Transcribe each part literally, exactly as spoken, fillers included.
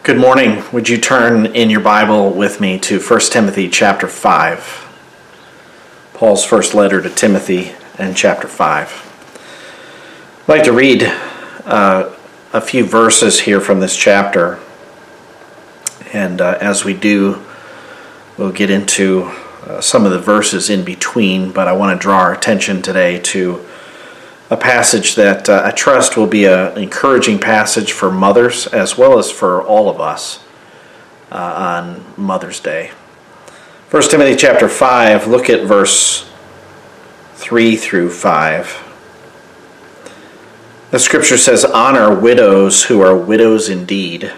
Good morning. Would you turn in your Bible with me to First Timothy chapter five? Paul's first letter to Timothy and chapter five. I'd like to read uh, a few verses here from this chapter. And uh, as we do, we'll get into uh, some of the verses in between, but I want to draw our attention today to a passage that uh, I trust will be an encouraging passage for mothers as well as for all of us uh, on Mother's Day. First Timothy chapter five, look at verse three through five. The scripture says, "Honor widows who are widows indeed.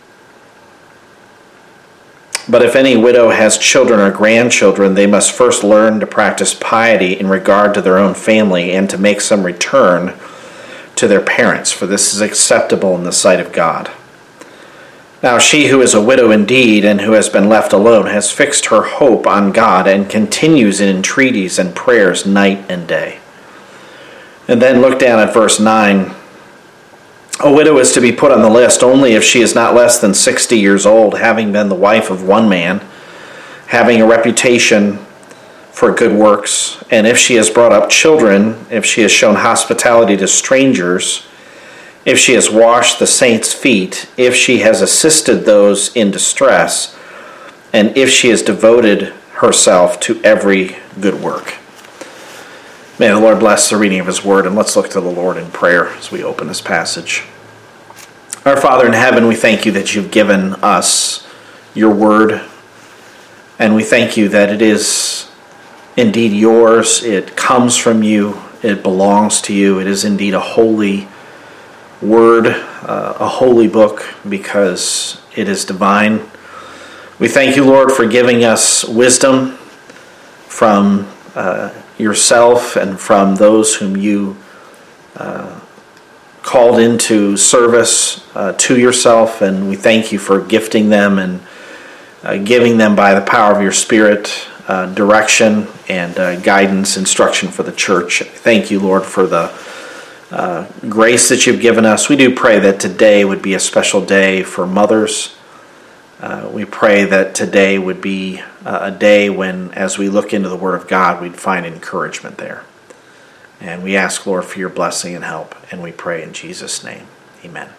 But if any widow has children or grandchildren, they must first learn to practice piety in regard to their own family and to make some return to their parents, for this is acceptable in the sight of God. Now she who is a widow indeed and who has been left alone has fixed her hope on God and continues in entreaties and prayers night and day." And then look down at verse nine. "A widow is to be put on the list only if she is not less than sixty years old, having been the wife of one man, having a reputation for good works, and if she has brought up children, if she has shown hospitality to strangers, if she has washed the saints' feet, if she has assisted those in distress, and if she has devoted herself to every good work." May the Lord bless the reading of His Word, and let's look to the Lord in prayer as we open this passage. Our Father in heaven, we thank You that You've given us Your Word, and we thank You that it is indeed Yours, it comes from You, it belongs to You, it is indeed a holy Word, uh, a holy book, because it is divine. We thank You, Lord, for giving us wisdom from uh, Yourself and from those whom You uh, called into service uh, to Yourself, and we thank You for gifting them and uh, giving them by the power of Your Spirit uh, direction and uh, guidance, instruction for the church. Thank You, Lord, for the uh, grace that You've given us. We do pray that today would be a special day for mothers. Uh, we pray that today would be uh, a day when, as we look into the Word of God, we'd find encouragement there. And we ask, Lord, for Your blessing and help, and we pray in Jesus' name. Amen.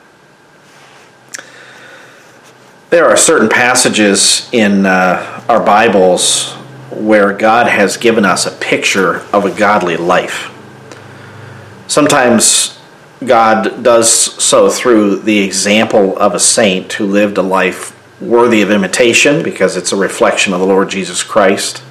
There are certain passages in uh, our Bibles where God has given us a picture of a godly life. Sometimes God does so through the example of a saint who lived a life worthy of imitation because it's a reflection of the Lord Jesus Christ.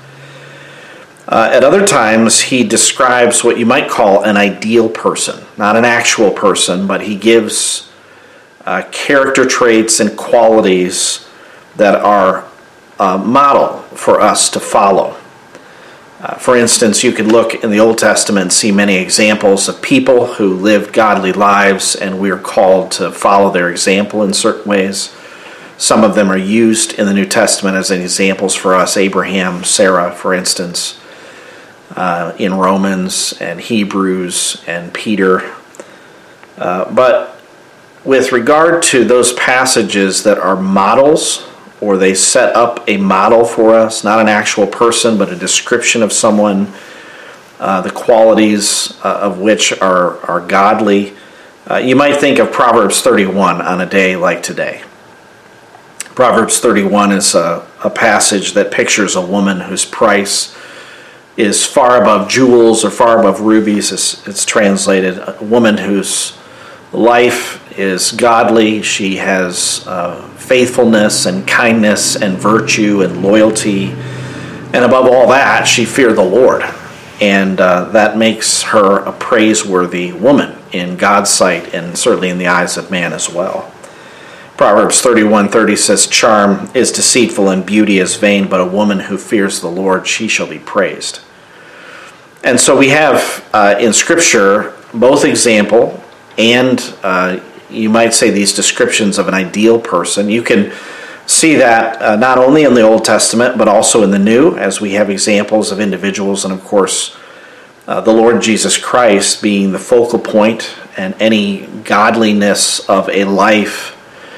Uh, at other times, He describes what you might call an ideal person, not an actual person, but He gives uh, character traits and qualities that are a model for us to follow. Uh, for instance, you could look in the Old Testament and see many examples of people who lived godly lives, and we are called to follow their example in certain ways. Some of them are used in the New Testament as examples for us. Abraham, Sarah, for instance, uh, in Romans and Hebrews and Peter. Uh, but with regard to those passages that are models, or they set up a model for us, not an actual person, but a description of someone, uh, the qualities uh, of which are, are godly, uh, you might think of Proverbs thirty-one on a day like today. Proverbs thirty-one is a, a passage that pictures a woman whose price is far above jewels or far above rubies, it's, it's translated. A woman whose life is godly. She has uh, faithfulness and kindness and virtue and loyalty. And above all that, she feared the Lord. And uh, that makes her a praiseworthy woman in God's sight and certainly in the eyes of man as well. Proverbs thirty-one thirty says, "Charm is deceitful and beauty is vain, but a woman who fears the Lord, she shall be praised." And so we have uh, in Scripture both example and uh, you might say these descriptions of an ideal person. You can see that uh, not only in the Old Testament, but also in the New, as we have examples of individuals, and of course, uh, the Lord Jesus Christ being the focal point, and any godliness of a life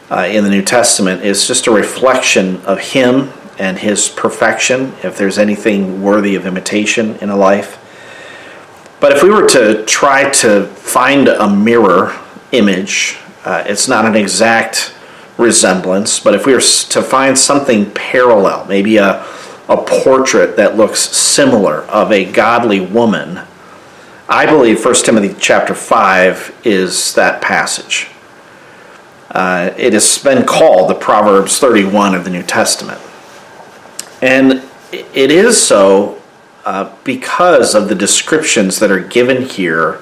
uh, in the New Testament is just a reflection of him and his perfection, if there's anything worthy of imitation in a life. But if we were to try to find a mirror image, uh, it's not an exact resemblance, but if we were to find something parallel, maybe a, a portrait that looks similar of a godly woman, I believe First Timothy chapter five is that passage. Uh, it has been called the Proverbs thirty-one of the New Testament. And it is so uh, because of the descriptions that are given here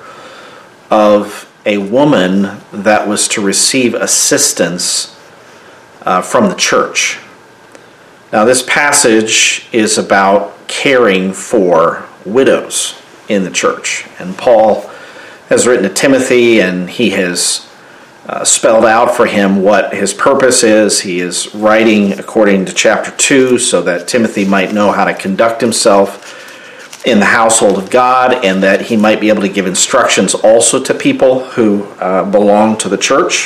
of a woman that was to receive assistance uh, from the church. Now, this passage is about caring for widows in the church. And Paul has written to Timothy, and he has uh, spelled out for him what his purpose is. He is writing according to chapter two so that Timothy might know how to conduct himself in the household of God, and that he might be able to give instructions also to people who uh, belong to the church.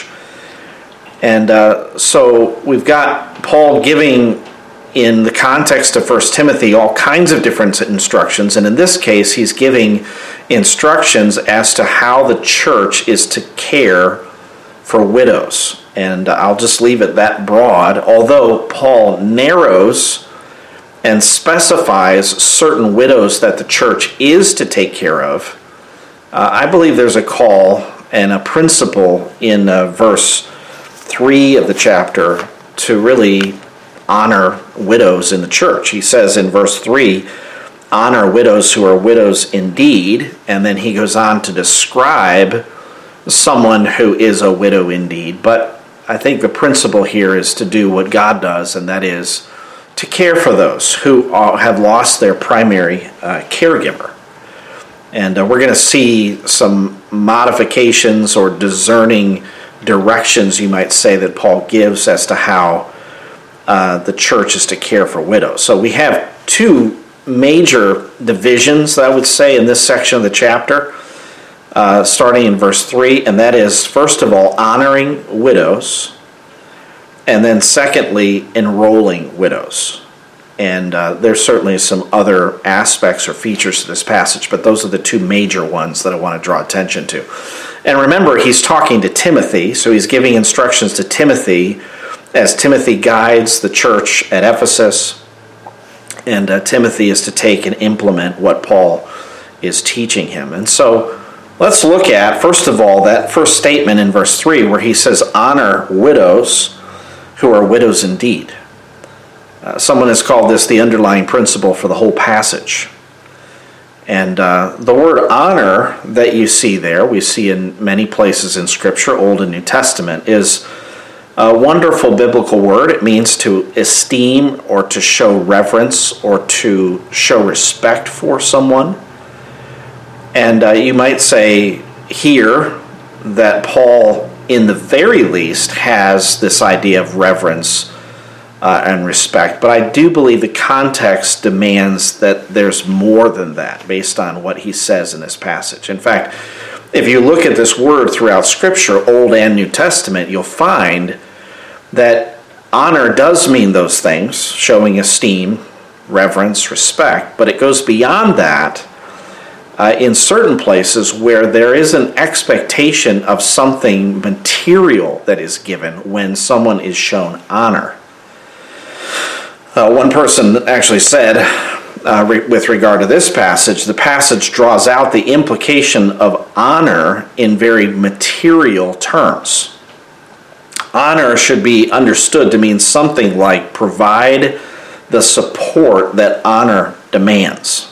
And uh, so we've got Paul giving, in the context of First Timothy, all kinds of different instructions. And in this case, he's giving instructions as to how the church is to care for widows. And I'll just leave it that broad, although Paul narrows and specifies certain widows that the church is to take care of. Uh, I believe there's a call and a principle in uh, verse three of the chapter to really honor widows in the church. He says in verse three, honor widows who are widows indeed, and then he goes on to describe someone who is a widow indeed. But I think the principle here is to do what God does, and that is to care for those who are, have lost their primary uh, caregiver. And uh, we're going to see some modifications or discerning directions, you might say, that Paul gives as to how uh, the church is to care for widows. So we have two major divisions, I would say, in this section of the chapter, uh, starting in verse three, and that is, first of all, honoring widows, and then secondly, enrolling widows. And uh, there's certainly some other aspects or features to this passage, but those are the two major ones that I want to draw attention to. And remember, he's talking to Timothy, so he's giving instructions to Timothy as Timothy guides the church at Ephesus. And uh, Timothy is to take and implement what Paul is teaching him. And so let's look at, first of all, that first statement in verse three where he says, honor widows who are widows indeed. Uh, someone has called this the underlying principle for the whole passage. And uh, the word honor that you see there, we see in many places in Scripture, Old and New Testament, is a wonderful biblical word. It means to esteem or to show reverence or to show respect for someone. And uh, you might say here that Paul, in the very least, has this idea of reverence uh, and respect. But I do believe the context demands that there's more than that based on what he says in this passage. In fact, if you look at this word throughout Scripture, Old and New Testament, you'll find that honor does mean those things, showing esteem, reverence, respect, but it goes beyond that uh, in certain places where there is an expectation of something material that is given when someone is shown honor. Uh, one person actually said, uh, re- with regard to this passage, the passage draws out the implication of honor in very material terms. Honor should be understood to mean something like provide the support that honor demands.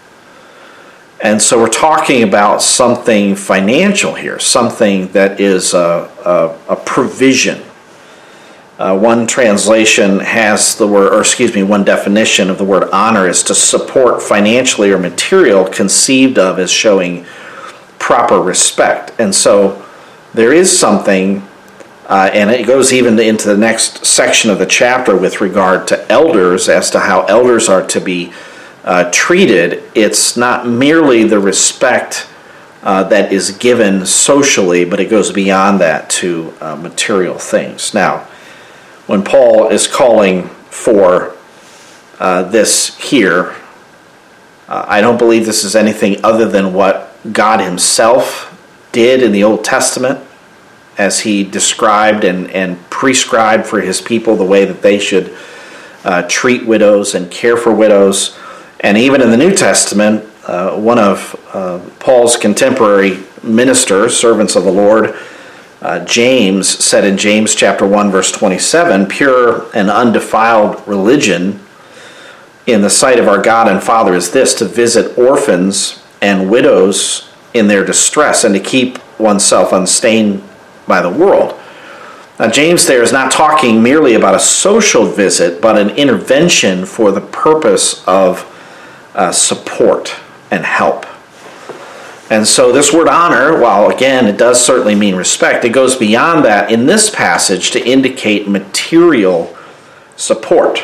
And so we're talking about something financial here, something that is a, a, a provision. Uh, one translation has the word, or excuse me, one definition of the word honor is to support financially or material conceived of as showing proper respect. And so there is something, uh, and it goes even into the next section of the chapter with regard to elders as to how elders are to be uh, treated. It's not merely the respect uh, that is given socially, but it goes beyond that to uh, material things. Now, when Paul is calling for uh, this here, uh, I don't believe this is anything other than what God himself did in the Old Testament, as he described and, and prescribed for his people the way that they should uh, treat widows and care for widows. And even in the New Testament, uh, one of uh, Paul's contemporary ministers, servants of the Lord, uh, James, said in James chapter one, verse twenty-seven, "Pure and undefiled religion in the sight of our God and Father is this, to visit orphans and widows in their distress, and to keep oneself unstained by the world." Now, James there is not talking merely about a social visit, but an intervention for the purpose of uh, support and help. And so this word honor, while again it does certainly mean respect, it goes beyond that in this passage to indicate material support.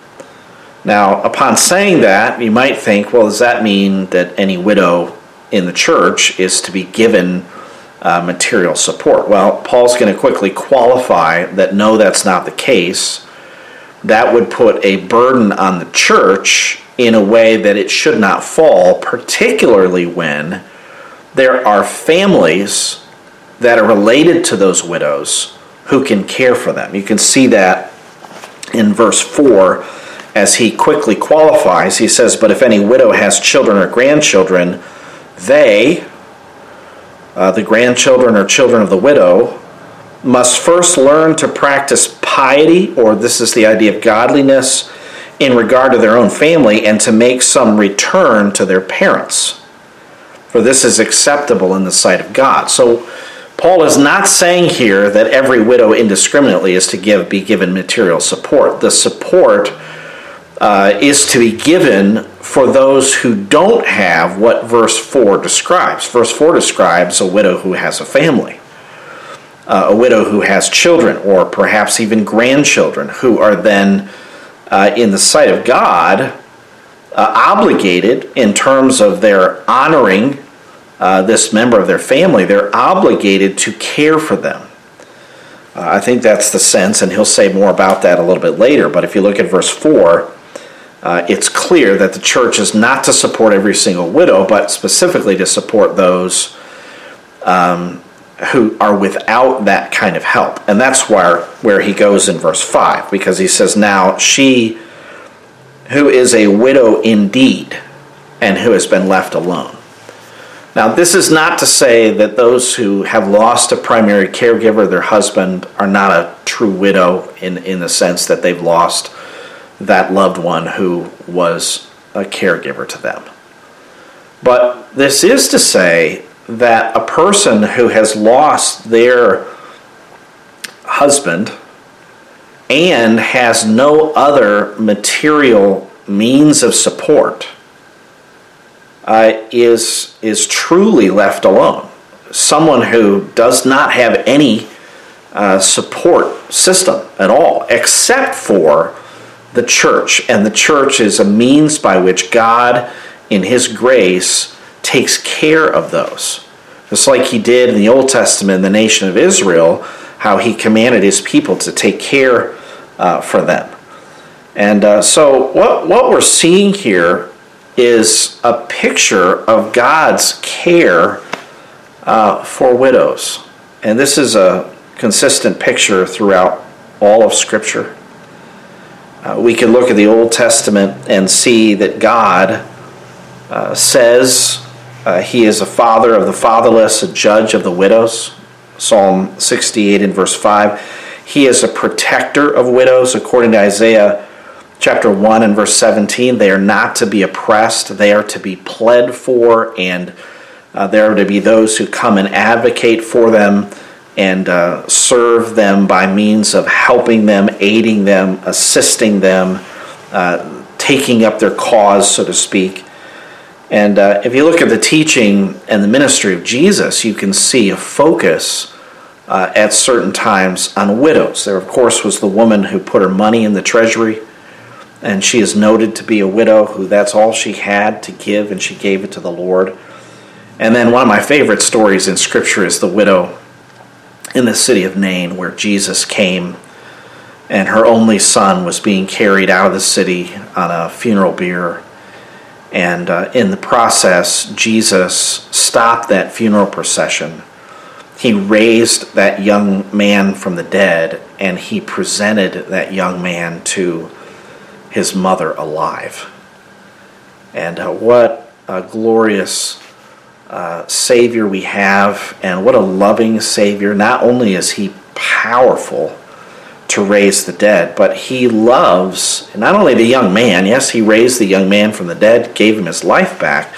Now, upon saying that, you might think, well, does that mean that any widow in the church is to be given uh, material support? Well, Paul's going to quickly qualify that no, that's not the case. That would put a burden on the church in a way that it should not fall, particularly when there are families that are related to those widows who can care for them. You can see that in verse four. As he quickly qualifies, he says, "But if any widow has children or grandchildren, they, uh, the grandchildren or children of the widow, must first learn to practice piety," or this is the idea of godliness, "in regard to their own family, and to make some return to their parents. For this is acceptable in the sight of God." So Paul is not saying here that every widow indiscriminately is to give be given material support. The support Uh, is to be given for those who don't have what verse four describes. Verse four describes a widow who has a family, uh, a widow who has children, or perhaps even grandchildren, who are then, uh, in the sight of God, uh, obligated in terms of their honoring uh, this member of their family. They're obligated to care for them. Uh, I think that's the sense, and he'll say more about that a little bit later. But if you look at verse four, Uh, it's clear that the church is not to support every single widow, but specifically to support those um, who are without that kind of help. And that's where, where he goes in verse five, because he says, "Now she who is a widow indeed, and who has been left alone." Now, this is not to say that those who have lost a primary caregiver, their husband, are not a true widow in, in the sense that they've lost that loved one who was a caregiver to them. But this is to say that a person who has lost their husband and has no other material means of support uh, is, is truly left alone. Someone who does not have any uh, support system at all, except for the church, and the church is a means by which God, in his grace, takes care of those. Just like he did in the Old Testament, the nation of Israel, how he commanded his people to take care uh, for them. And uh, so what, what we're seeing here is a picture of God's care uh, for widows. And this is a consistent picture throughout all of Scripture. Uh, we can look at the Old Testament and see that God uh, says uh, he is a father of the fatherless, a judge of the widows. Psalm sixty-eight and verse five. He is a protector of widows, according to Isaiah chapter one and verse seventeen. They are not to be oppressed. They are to be pled for, and uh, there are to be those who come and advocate for them and uh, serve them by means of helping them, aiding them, assisting them, uh, taking up their cause, so to speak. And uh, if you look at the teaching and the ministry of Jesus, you can see a focus uh, at certain times on widows. There, of course, was the woman who put her money in the treasury, and she is noted to be a widow who that's all she had to give, and she gave it to the Lord. And then one of my favorite stories in Scripture is the widow in the city of Nain, where Jesus came and her only son was being carried out of the city on a funeral bier. And uh, in the process, Jesus stopped that funeral procession. He raised that young man from the dead, and he presented that young man to his mother alive. And uh, what a glorious uh, Savior we have, and what a loving Savior. Not only is he powerful to raise the dead, but he loves not only the young man. Yes, he raised the young man from the dead, gave him his life back,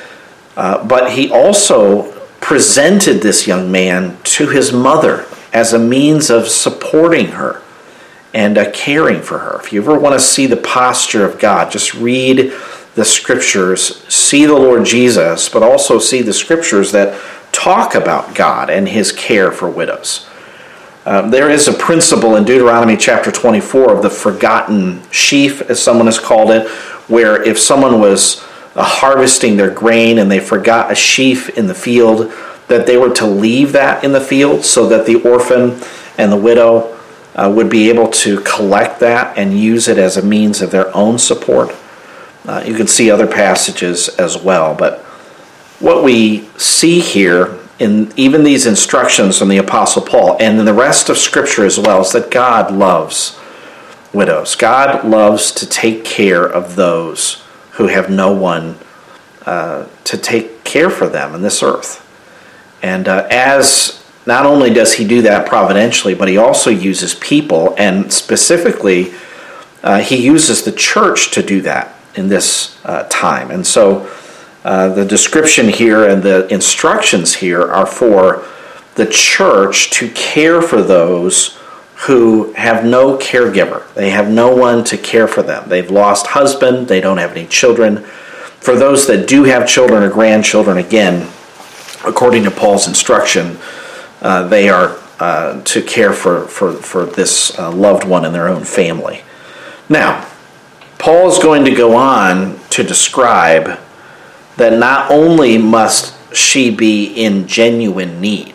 uh, but he also presented this young man to his mother as a means of supporting her and uh, caring for her. If you ever want to see the posture of God, just read the Scriptures, see the Lord Jesus, but also see the Scriptures that talk about God and his care for widows. Um, there is a principle in Deuteronomy chapter twenty-four of the forgotten sheaf, as someone has called it, where if someone was uh, harvesting their grain and they forgot a sheaf in the field, that they were to leave that in the field so that the orphan and the widow uh, would be able to collect that and use it as a means of their own support. Uh, you can see other passages as well, but what we see here in even these instructions from the Apostle Paul and in the rest of Scripture as well is that God loves widows. God loves to take care of those who have no one uh, to take care for them in this earth. And uh, as not only does he do that providentially, but he also uses people, and specifically uh, he uses the church to do that in this uh, time. And so Uh, the description here and the instructions here are for the church to care for those who have no caregiver. They have no one to care for them. They've lost husband. They don't have any children. For those that do have children or grandchildren, again, according to Paul's instruction, uh, they are uh, to care for, for, for this uh, loved one in their own family. Now, Paul is going to go on to describe that not only must she be in genuine need,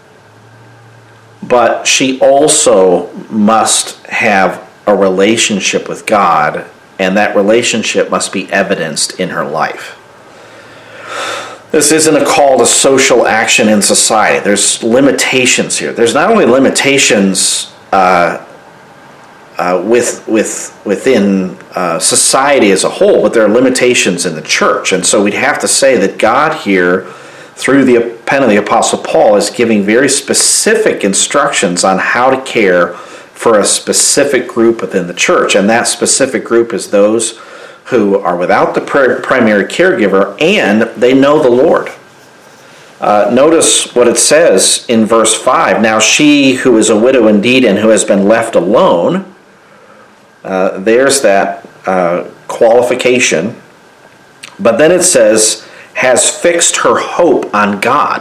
but she also must have a relationship with God, and that relationship must be evidenced in her life. This isn't a call to social action in society. There's limitations here. There's not only limitations uh, Uh, with with within uh, society as a whole, but there are limitations in the church. And so we'd have to say that God here, through the pen of the Apostle Paul, is giving very specific instructions on how to care for a specific group within the church. And that specific group is those who are without the primary caregiver and they know the Lord. Uh, notice what it says in verse five. Now she who is a widow indeed and who has been left alone, Uh, there's that uh, qualification. But then it says, has fixed her hope on God.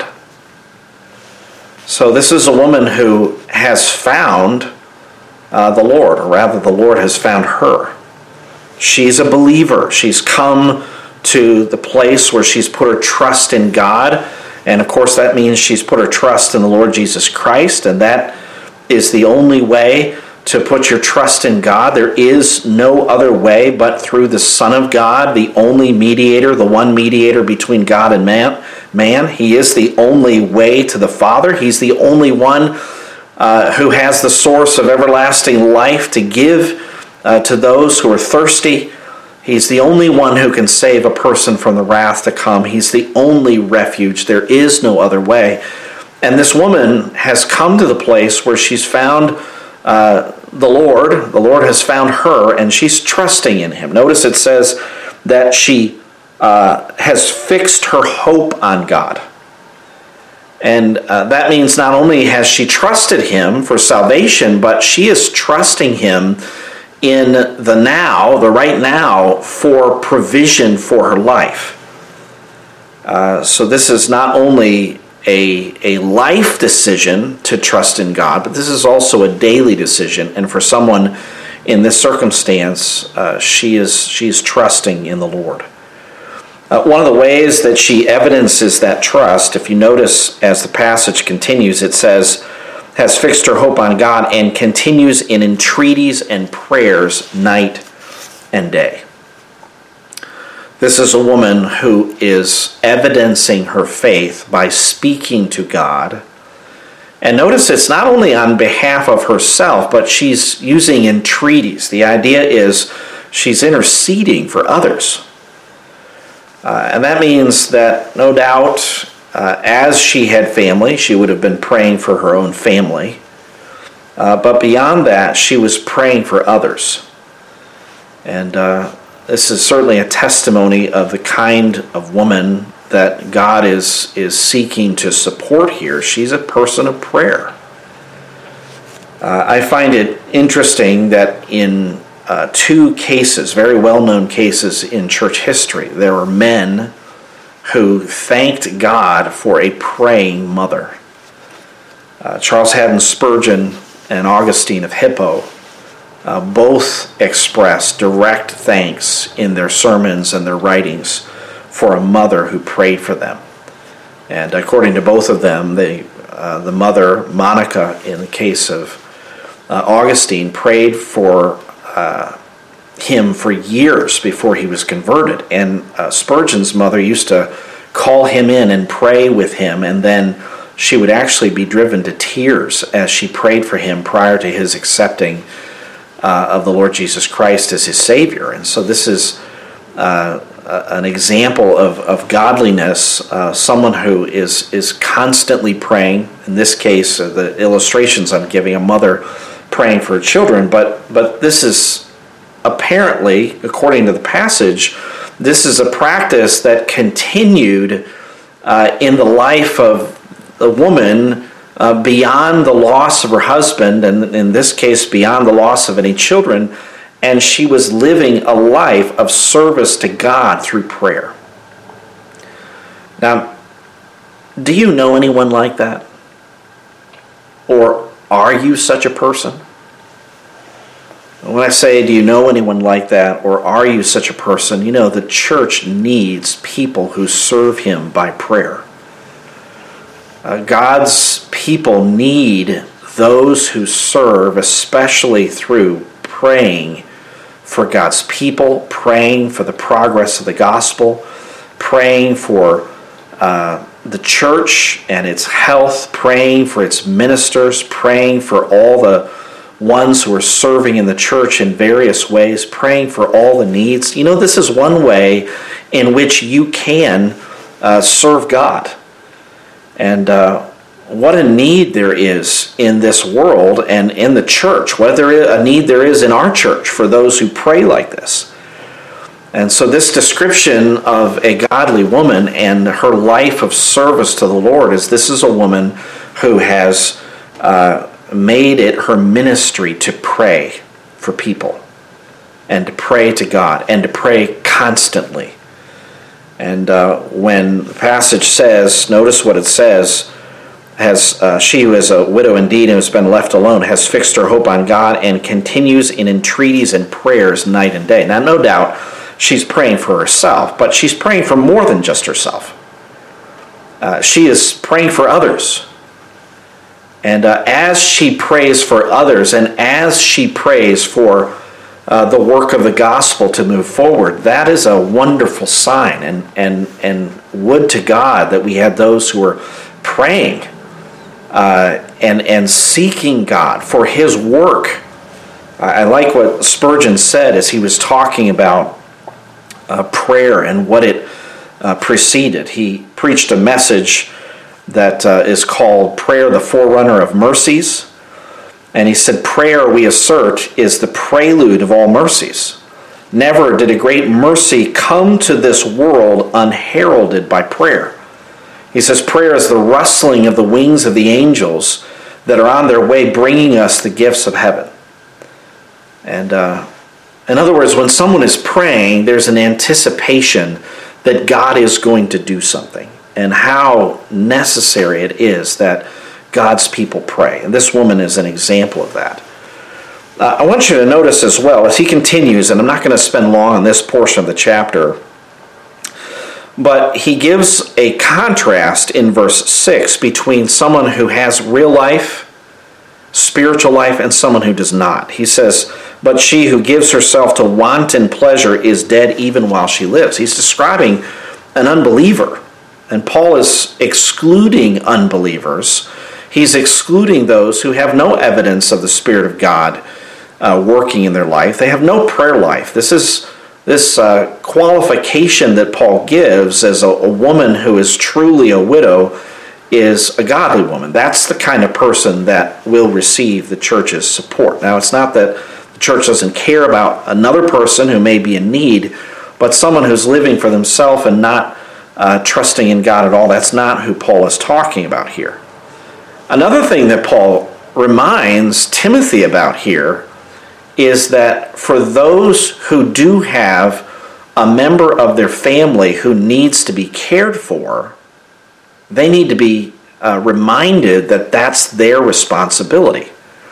So this is a woman who has found uh, the Lord, or rather the Lord has found her. She's a believer. She's come to the place where she's put her trust in God. And of course that means she's put her trust in the Lord Jesus Christ, and that is the only way to put your trust in God. There is no other way but through the Son of God, the only mediator, the one mediator between God and man. Man, he is the only way to the Father. He's the only one uh, who has the source of everlasting life to give uh, to those who are thirsty. He's the only one who can save a person from the wrath to come. He's the only refuge. There is no other way. And this woman has come to the place where she's found Uh, the Lord, the Lord has found her, and she's trusting in him. Notice it says that she uh, has fixed her hope on God. And uh, that means not only has she trusted him for salvation, but she is trusting him in the now, the right now, for provision for her life. Uh, so this is not only A, a life decision to trust in God, but this is also a daily decision. And for someone in this circumstance, uh, she is she is trusting in the Lord. Uh, one of the ways that she evidences that trust, if you notice as the passage continues, it says, has fixed her hope on God and continues in entreaties and prayers night and day. This is a woman who is evidencing her faith by speaking to God. And notice it's not only on behalf of herself, but she's using entreaties. The idea is she's interceding for others. Uh, and that means that, no doubt, uh, as she had family, she would have been praying for her own family. Uh, but beyond that, she was praying for others. And uh, this is certainly a testimony of the kind of woman that God is, is seeking to support here. She's a person of prayer. Uh, I find it interesting that in Uh, two cases, very well-known cases in church history, there were men who thanked God for a praying mother. Uh, Charles Haddon Spurgeon and Augustine of Hippo uh, both expressed direct thanks in their sermons and their writings for a mother who prayed for them. And according to both of them, the, uh, the mother, Monica, in the case of uh, Augustine, prayed for Uh, him for years before he was converted. And uh, Spurgeon's mother used to call him in and pray with him, and then she would actually be driven to tears as she prayed for him prior to his accepting uh, of the Lord Jesus Christ as his Savior. And so this is uh, an example of, of godliness, uh, someone who is, is constantly praying. In this case, uh, the illustrations I'm giving, a mother praying for children, but but this is apparently, according to the passage, this is a practice that continued uh, in the life of the woman uh, beyond the loss of her husband, and in this case, beyond the loss of any children, and she was living a life of service to God through prayer. Now, do you know anyone like that? Or are you such a person? When I say, do you know anyone like that, or are you such a person, you know, the church needs people who serve him by prayer. Uh, God's people need those who serve, especially through praying for God's people, praying for the progress of the gospel, praying for uh, the church and its health, praying for its ministers, praying for all the ones who are serving in the church in various ways, praying for all the needs. You know, this is one way in which you can uh, serve God. And uh, what a need there is in this world and in the church, what there is, a need there is in our church for those who pray like this. And so this description of a godly woman and her life of service to the Lord is this is a woman who has uh, made it her ministry to pray for people and to pray to God and to pray constantly. And uh, when the passage says, notice what it says, has uh, she who is a widow indeed and has been left alone has fixed her hope on God and continues in entreaties and prayers night and day. Now, no doubt she's praying for herself, but she's praying for more than just herself. Uh, she is praying for others. And uh, as she prays for others and as she prays for uh, the work of the gospel to move forward, that is a wonderful sign. And, and, and would to God that we had those who are praying uh, and, and seeking God for his work. I like what Spurgeon said as he was talking about uh, prayer and what it uh, preceded. He preached a message that uh, is called Prayer, the Forerunner of Mercies. And he said, prayer, we assert, is the prelude of all mercies. Never did a great mercy come to this world unheralded by prayer. He says, prayer is the rustling of the wings of the angels that are on their way bringing us the gifts of heaven. And uh, in other words, when someone is praying, there's an anticipation that God is going to do something, and how necessary it is that God's people pray. And this woman is an example of that. Uh, I want you to notice as well, as he continues, and I'm not going to spend long on this portion of the chapter, But he gives a contrast in verse six between someone who has real life, spiritual life, and someone who does not. He says, but she who gives herself to wanton pleasure is dead even while she lives. He's describing an unbeliever. And Paul is excluding unbelievers. He's excluding those who have no evidence of the Spirit of God uh, working in their life. They have no prayer life. This is this uh, qualification that Paul gives as a, a woman who is truly a widow is a godly woman. That's the kind of person that will receive the church's support. Now, it's not that the church doesn't care about another person who may be in need, but someone who's living for themselves and not uh, trusting in God at all. That's not who Paul is talking about here. Another thing that Paul reminds Timothy about here is that for those who do have a member of their family who needs to be cared for, they need to be uh, reminded that that's their responsibility.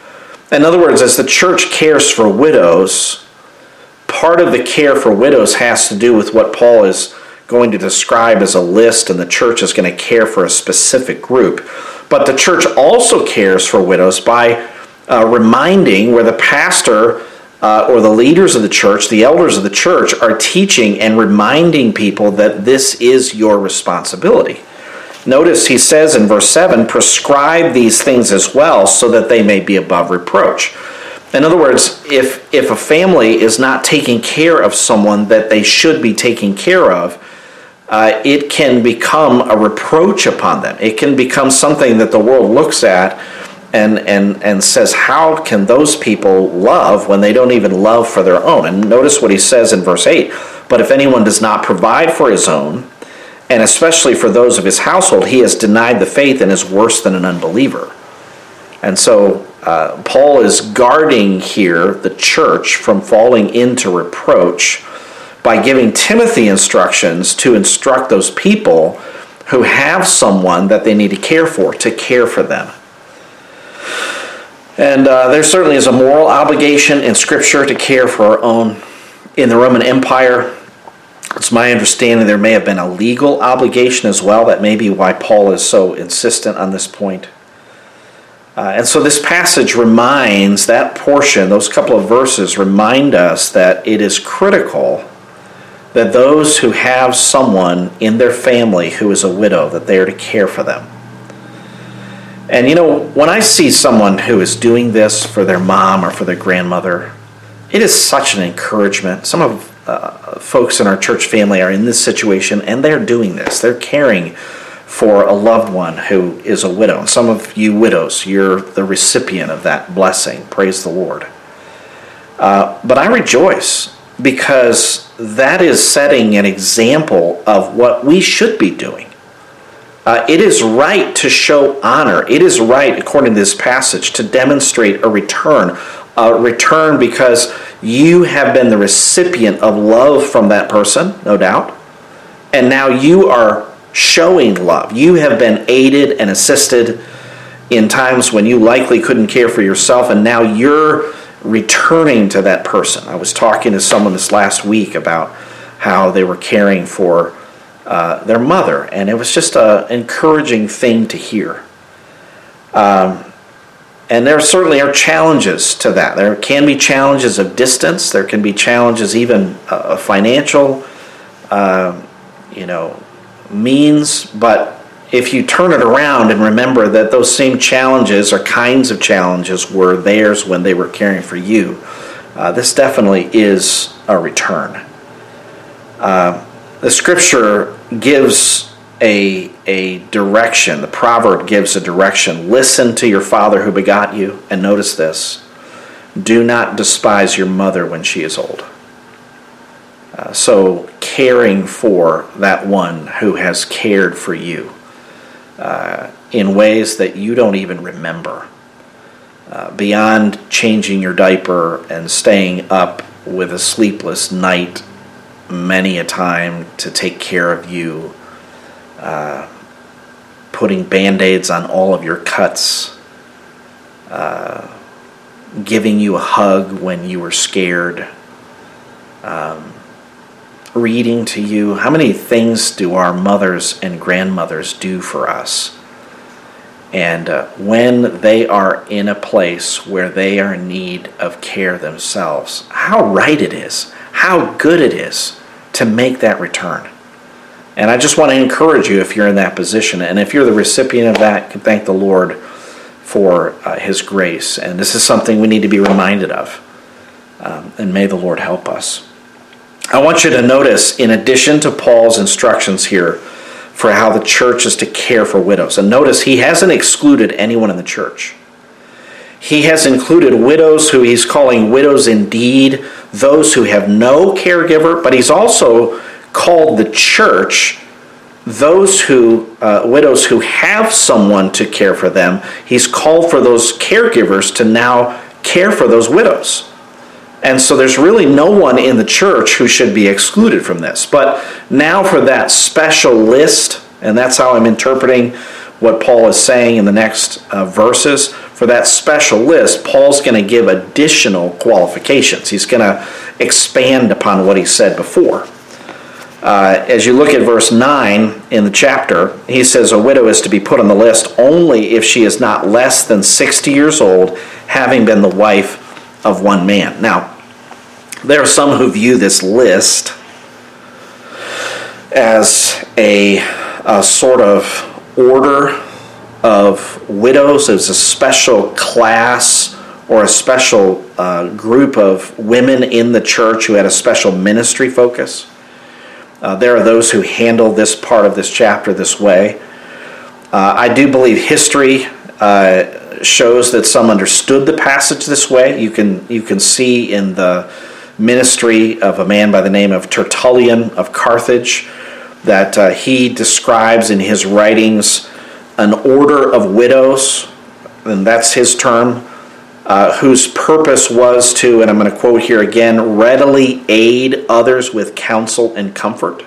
In other words, as the church cares for widows, part of the care for widows has to do with what Paul is going to describe as a list, and the church is going to care for a specific group. But the church also cares for widows by uh, reminding where the pastor uh, or the leaders of the church, the elders of the church, are teaching and reminding people that this is your responsibility. Notice he says in verse seven, prescribe these things as well so that they may be above reproach. In other words, if, if a family is not taking care of someone that they should be taking care of, uh, it can become a reproach upon them. It can become something that the world looks at and, and, and says, how can those people love when they don't even love for their own? And notice what he says in verse eight, but if anyone does not provide for his own, and especially for those of his household, he has denied the faith and is worse than an unbeliever. And so uh, Paul is guarding here the church from falling into reproach by giving Timothy instructions to instruct those people who have someone that they need to care for, to care for them. And uh, there certainly is a moral obligation in Scripture to care for our own. In the Roman Empire, it's my understanding there may have been a legal obligation as well. That may be why Paul is so insistent on this point. Uh, and so this passage reminds, that portion, those couple of verses remind us that it is critical that those who have someone in their family who is a widow, that they are to care for them. And you know, when I see someone who is doing this for their mom or for their grandmother, it is such an encouragement. Some of uh, folks in our church family are in this situation, and they're doing this. They're caring for a loved one who is a widow. And some of you widows, you're the recipient of that blessing. Praise the Lord. Uh, but I rejoice because that is setting an example of what we should be doing. Uh, it is right to show honor. It is right, according to this passage, to demonstrate a return. A return because you have been the recipient of love from that person, no doubt. And now you are showing love. You have been aided and assisted in times when you likely couldn't care for yourself, and now you're returning to that person. I was talking to someone this last week about how they were caring for uh, their mother, and it was just an encouraging thing to hear. Um, and there certainly are challenges to that. There can be challenges of distance. There can be challenges even uh, financial, uh, you know, means, but if you turn it around and remember that those same challenges or kinds of challenges were theirs when they were caring for you, uh, this definitely is a return. Uh, the scripture gives a, a direction. The proverb gives a direction. Listen to your father who begot you, and notice this, do not despise your mother when she is old. Uh, so caring for that one who has cared for you uh, in ways that you don't even remember. Uh, beyond changing your diaper and staying up with a sleepless night many a time to take care of you, uh, putting Band-Aids on all of your cuts, uh, giving you a hug when you were scared, um, reading to you, how many things do our mothers and grandmothers do for us? And uh, when they are in a place where they are in need of care themselves, how right it is, how good it is to make that return. And I just want to encourage you if you're in that position. And if you're the recipient of that, you can thank the Lord for uh, His grace. And this is something we need to be reminded of. Um, and may the Lord help us. I want you to notice, in addition to Paul's instructions here for how the church is to care for widows, and notice he hasn't excluded anyone in the church. He has included widows who he's calling widows indeed, those who have no caregiver, but he's also called the church those who, uh, widows who have someone to care for them. He's called for those caregivers to now care for those widows. And so there's really no one in the church who should be excluded from this. But now for that special list, and that's how I'm interpreting what Paul is saying in the next uh, verses, for that special list, Paul's going to give additional qualifications. He's going to expand upon what he said before. Uh, as you look at verse nine in the chapter, he says a widow is to be put on the list only if she is not less than sixty years old, having been the wife of one man. Now, there are some who view this list as a, a sort of order of widows, as a special class or a special uh, group of women in the church who had a special ministry focus. Uh, there are those who handle this part of this chapter this way. Uh, I do believe history uh, shows that some understood the passage this way. You can you can see in the ministry of a man by the name of Tertullian of Carthage that uh, he describes in his writings an order of widows, and that's his term, uh, whose purpose was to, and I'm going to quote here again, readily aid others with counsel and comfort.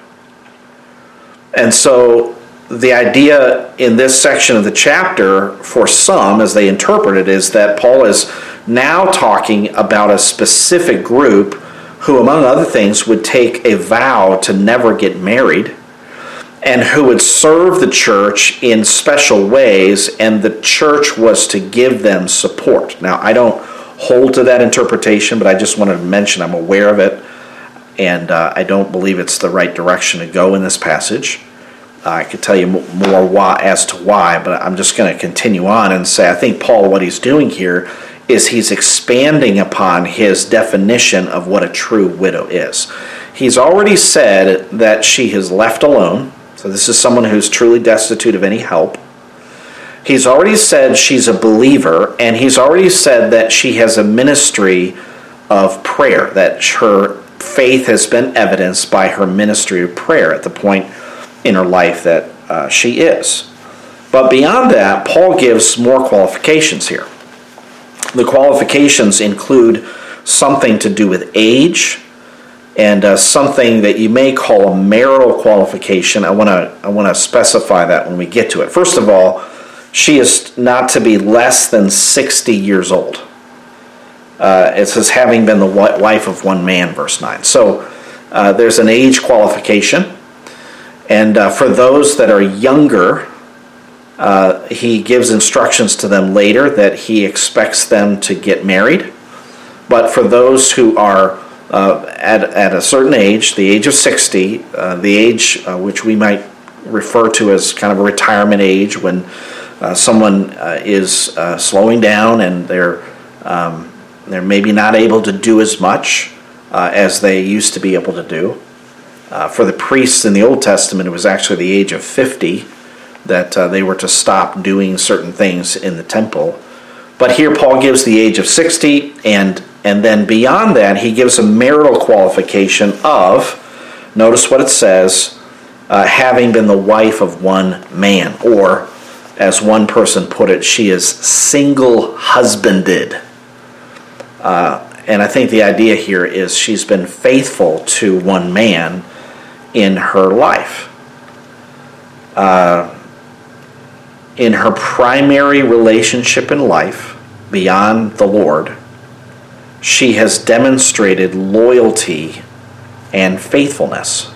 And so the idea in this section of the chapter, for some, as they interpret it, is that Paul is now talking about a specific group who, among other things, would take a vow to never get married and who would serve the church in special ways, and the church was to give them support. Now, I don't hold to that interpretation, but I just wanted to mention I'm aware of it, and uh, I don't believe it's the right direction to go in this passage. Uh, I could tell you more why, as to why, but I'm just going to continue on and say I think Paul, what he's doing here is he's expanding upon his definition of what a true widow is. He's already said that she is left alone, so this is someone who's truly destitute of any help. He's already said she's a believer, and he's already said that she has a ministry of prayer, that her faith has been evidenced by her ministry of prayer at the point in her life that uh, she is. But beyond that, Paul gives more qualifications here. The qualifications include something to do with age, and uh, something that you may call a marital qualification. I want to I want to specify that when we get to it. First of all, she is not to be less than sixty years old. Uh, it says, having been the wife of one man, verse nine. So uh, there's an age qualification. And uh, for those that are younger, uh, he gives instructions to them later that he expects them to get married. But for those who are uh, at, at a certain age, the age of sixty, uh, the age uh, which we might refer to as kind of a retirement age, when uh, someone uh, is uh, slowing down and they're um, they're maybe not able to do as much uh, as they used to be able to do. Uh, for the priests in the Old Testament, it was actually the age of fifty that uh, they were to stop doing certain things in the temple. But here Paul gives the age of sixty, and, and then beyond that, he gives a marital qualification of, notice what it says, uh, having been the wife of one man, or as one person put it, she is single-husbanded. Uh, and I think the idea here is she's been faithful to one man in her life. Uh, in her primary relationship in life, beyond the Lord, she has demonstrated loyalty and faithfulness.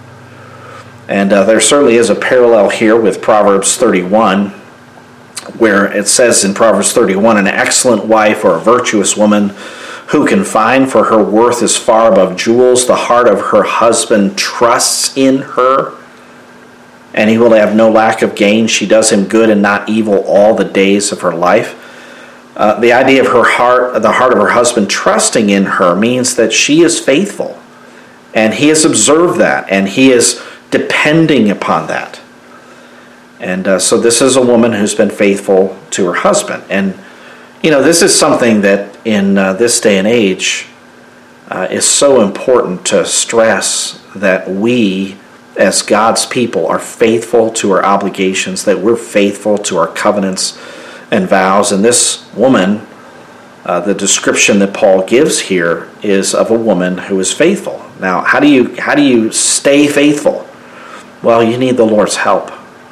And uh, there certainly is a parallel here with Proverbs thirty-one, where it says in Proverbs thirty-one, an excellent wife or a virtuous woman who can find, for her worth is far above jewels. The heart of her husband trusts in her, and he will have no lack of gain. She does him good and not evil all the days of her life. Uh, the idea of her heart, the heart of her husband trusting in her, means that she is faithful, and he has observed that, and he is depending upon that. And uh, so this is a woman who's been faithful to her husband. And, you know, this is something that in uh, this day and age uh, is so important to stress, that we as God's people are faithful to our obligations, that we're faithful to our covenants and vows. And this woman, uh, the description that Paul gives here is of a woman who is faithful. Now, how do you how do you stay faithful? Well, you need the Lord's help.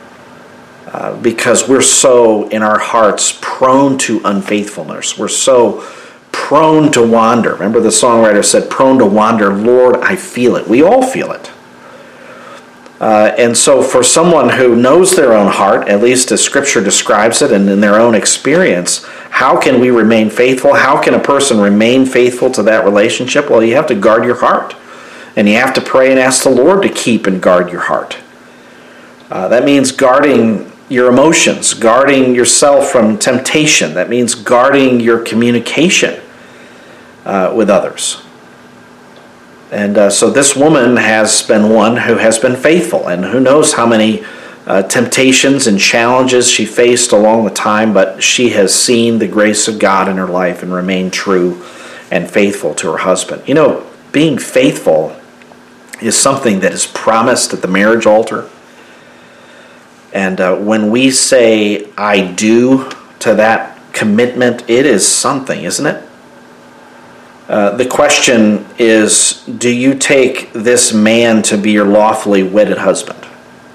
Uh, because we're so, in our hearts, prone to unfaithfulness. We're so prone to wander. Remember the songwriter said, prone to wander, Lord, I feel it. We all feel it. Uh, and so for someone who knows their own heart, at least as Scripture describes it and in their own experience, how can we remain faithful? How can a person remain faithful to that relationship? Well, you have to guard your heart. And you have to pray and ask the Lord to keep and guard your heart. Uh, that means guarding your emotions, guarding yourself from temptation. That means guarding your communication uh, with others. And uh, so this woman has been one who has been faithful, and who knows how many uh, temptations and challenges she faced along the time, but she has seen the grace of God in her life and remained true and faithful to her husband. You know, being faithful is something that is promised at the marriage altar. And uh, when we say, I do to that commitment, it is something, isn't it? Uh, the question is, do you take this man to be your lawfully wedded husband?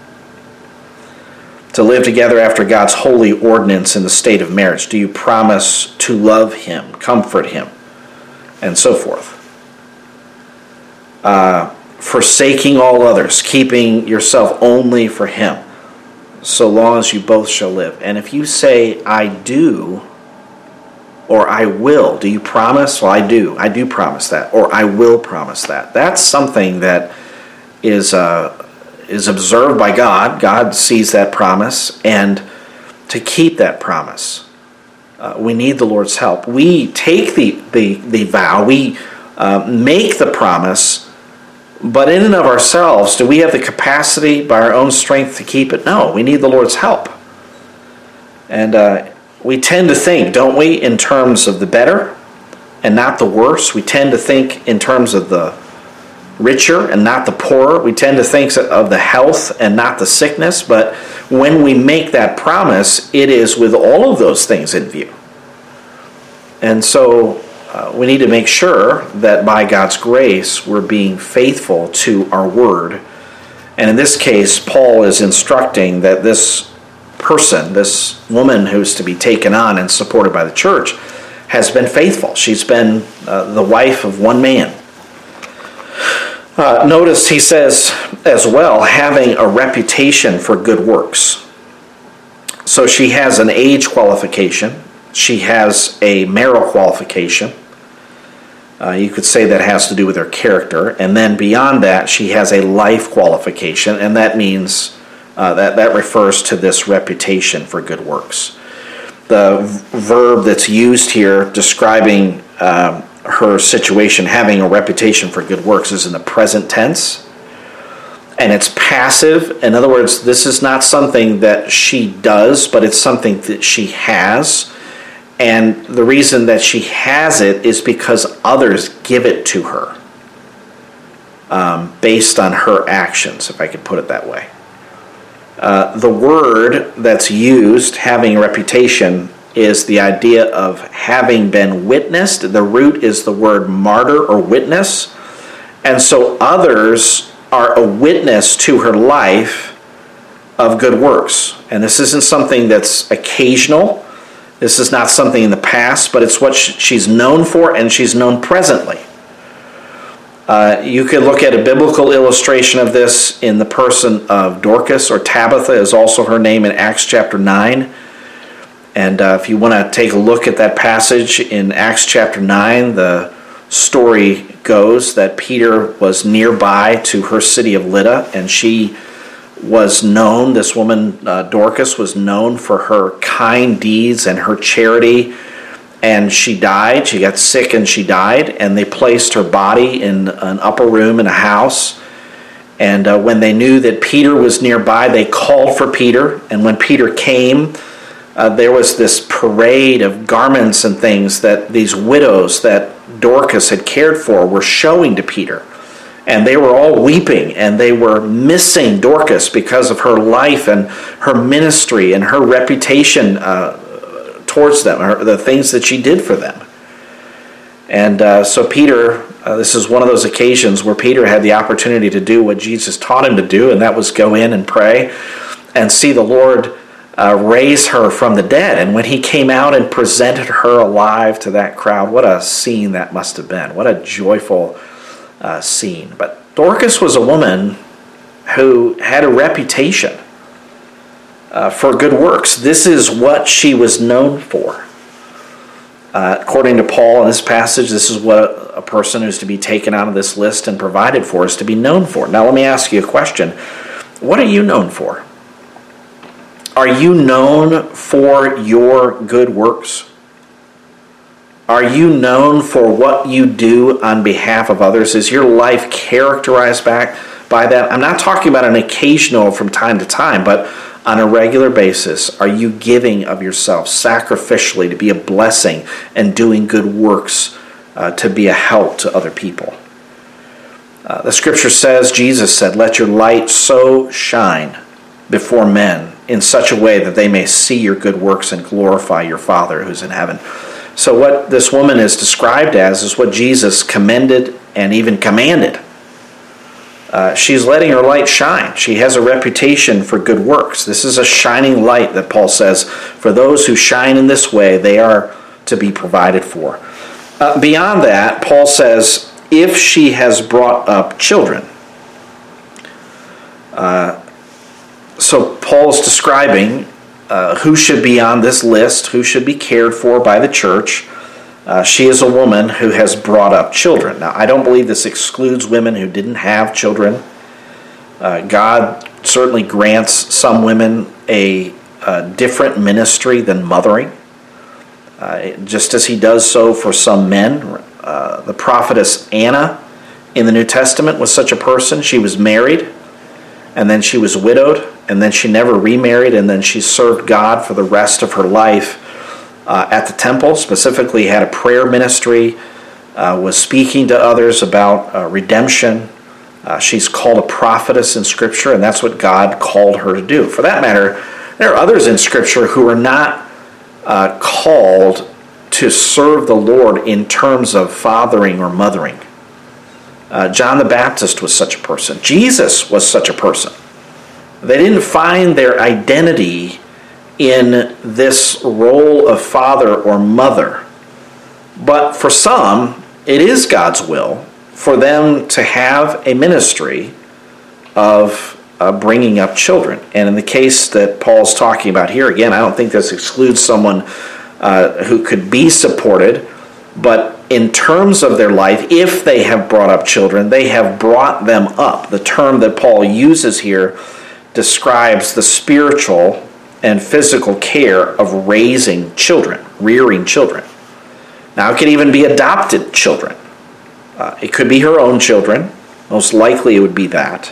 To live together after God's holy ordinance in the state of marriage? Do you promise to love him, comfort him, and so forth? Uh, forsaking all others, keeping yourself only for him, so long as you both shall live. And if you say, I do, or I will, do you promise? Well, I do. I do promise that. Or I will promise that. That's something that is uh, is observed by God. God sees that promise. And to keep that promise, uh, we need the Lord's help. We take the, the, the vow. We uh, make the promise. But in and of ourselves, do we have the capacity by our own strength to keep it? No, we need the Lord's help. And uh, we tend to think, don't we, in terms of the better and not the worse. We tend to think in terms of the richer and not the poorer. We tend to think of the health and not the sickness. But when we make that promise, it is with all of those things in view. And so Uh, we need to make sure that by God's grace we're being faithful to our word. And in this case, Paul is instructing that this person, this woman who's to be taken on and supported by the church, has been faithful. She's been uh, the wife of one man. Uh, notice he says as well, having a reputation for good works. So she has an age qualification. She has a marital qualification. Uh, you could say that has to do with her character. And then beyond that, she has a life qualification, and that means uh, that, that refers to this reputation for good works. The v- verb that's used here describing um, her situation, having a reputation for good works, is in the present tense. And it's passive. In other words, this is not something that she does, but it's something that she has. And the reason that she has it is because others give it to her um, based on her actions, if I could put it that way. Uh, the word that's used, having a reputation, is the idea of having been witnessed. The root is the word martyr or witness. And so others are a witness to her life of good works. And this isn't something that's occasional. This is not something in the past, but it's what she's known for, and she's known presently. Uh, you could look at a biblical illustration of this in the person of Dorcas, or Tabitha is also her name in Acts chapter nine. And uh, if you want to take a look at that passage in Acts chapter nine, the story goes that Peter was nearby to her city of Lydda, and she was known, this woman uh, Dorcas was known for her kind deeds and her charity. And she died, she got sick and she died, and they placed her body in an upper room in a house. And uh, when they knew that Peter was nearby, they called for Peter. And when Peter came, uh, there was this parade of garments and things that these widows that Dorcas had cared for were showing to Peter. And they were all weeping, and they were missing Dorcas because of her life and her ministry and her reputation uh, towards them, or the things that she did for them. And uh, so Peter, uh, this is one of those occasions where Peter had the opportunity to do what Jesus taught him to do, and that was go in and pray and see the Lord uh, raise her from the dead. And when he came out and presented her alive to that crowd, what a scene that must have been. What a joyful uh, scene. But Dorcas was a woman who had a reputation Uh, for good works. This is what she was known for. Uh, according to Paul in this passage, this is what a, a person who's to be taken out of this list and provided for is to be known for. Now let me ask you a question. What are you known for? Are you known for your good works? Are you known for what you do on behalf of others? Is your life characterized back by that? I'm not talking about an occasional from time to time, but on a regular basis, are you giving of yourself sacrificially to be a blessing and doing good works uh, to be a help to other people? Uh, the scripture says, Jesus said, let your light so shine before men in such a way that they may see your good works and glorify your Father who's in heaven. So what this woman is described as is what Jesus commended and even commanded. Uh, she's letting her light shine. She has a reputation for good works. This is a shining light that Paul says, for those who shine in this way, they are to be provided for. Uh, beyond that, Paul says, if she has brought up children. Uh, so Paul is describing uh, who should be on this list, who should be cared for by the church. Uh, she is a woman who has brought up children. Now, I don't believe this excludes women who didn't have children. Uh, God certainly grants some women a, a different ministry than mothering, uh, just as he does so for some men. Uh, the prophetess Anna in the New Testament was such a person. She was married, and then she was widowed, and then she never remarried, and then she served God for the rest of her life Uh, at the temple, specifically had a prayer ministry, uh, was speaking to others about uh, redemption. Uh, she's called a prophetess in Scripture, and that's what God called her to do. For that matter, there are others in Scripture who are not uh, called to serve the Lord in terms of fathering or mothering. Uh, John the Baptist was such a person. Jesus was such a person. They didn't find their identity in this role of father or mother. But for some, it is God's will for them to have a ministry of uh, bringing up children. And in the case that Paul's talking about here, again, I don't think this excludes someone uh, who could be supported, but in terms of their life, if they have brought up children, they have brought them up. The term that Paul uses here describes the spiritual and physical care of raising children, rearing children. Now, it could even be adopted children. Uh, it could be her own children. Most likely it would be that.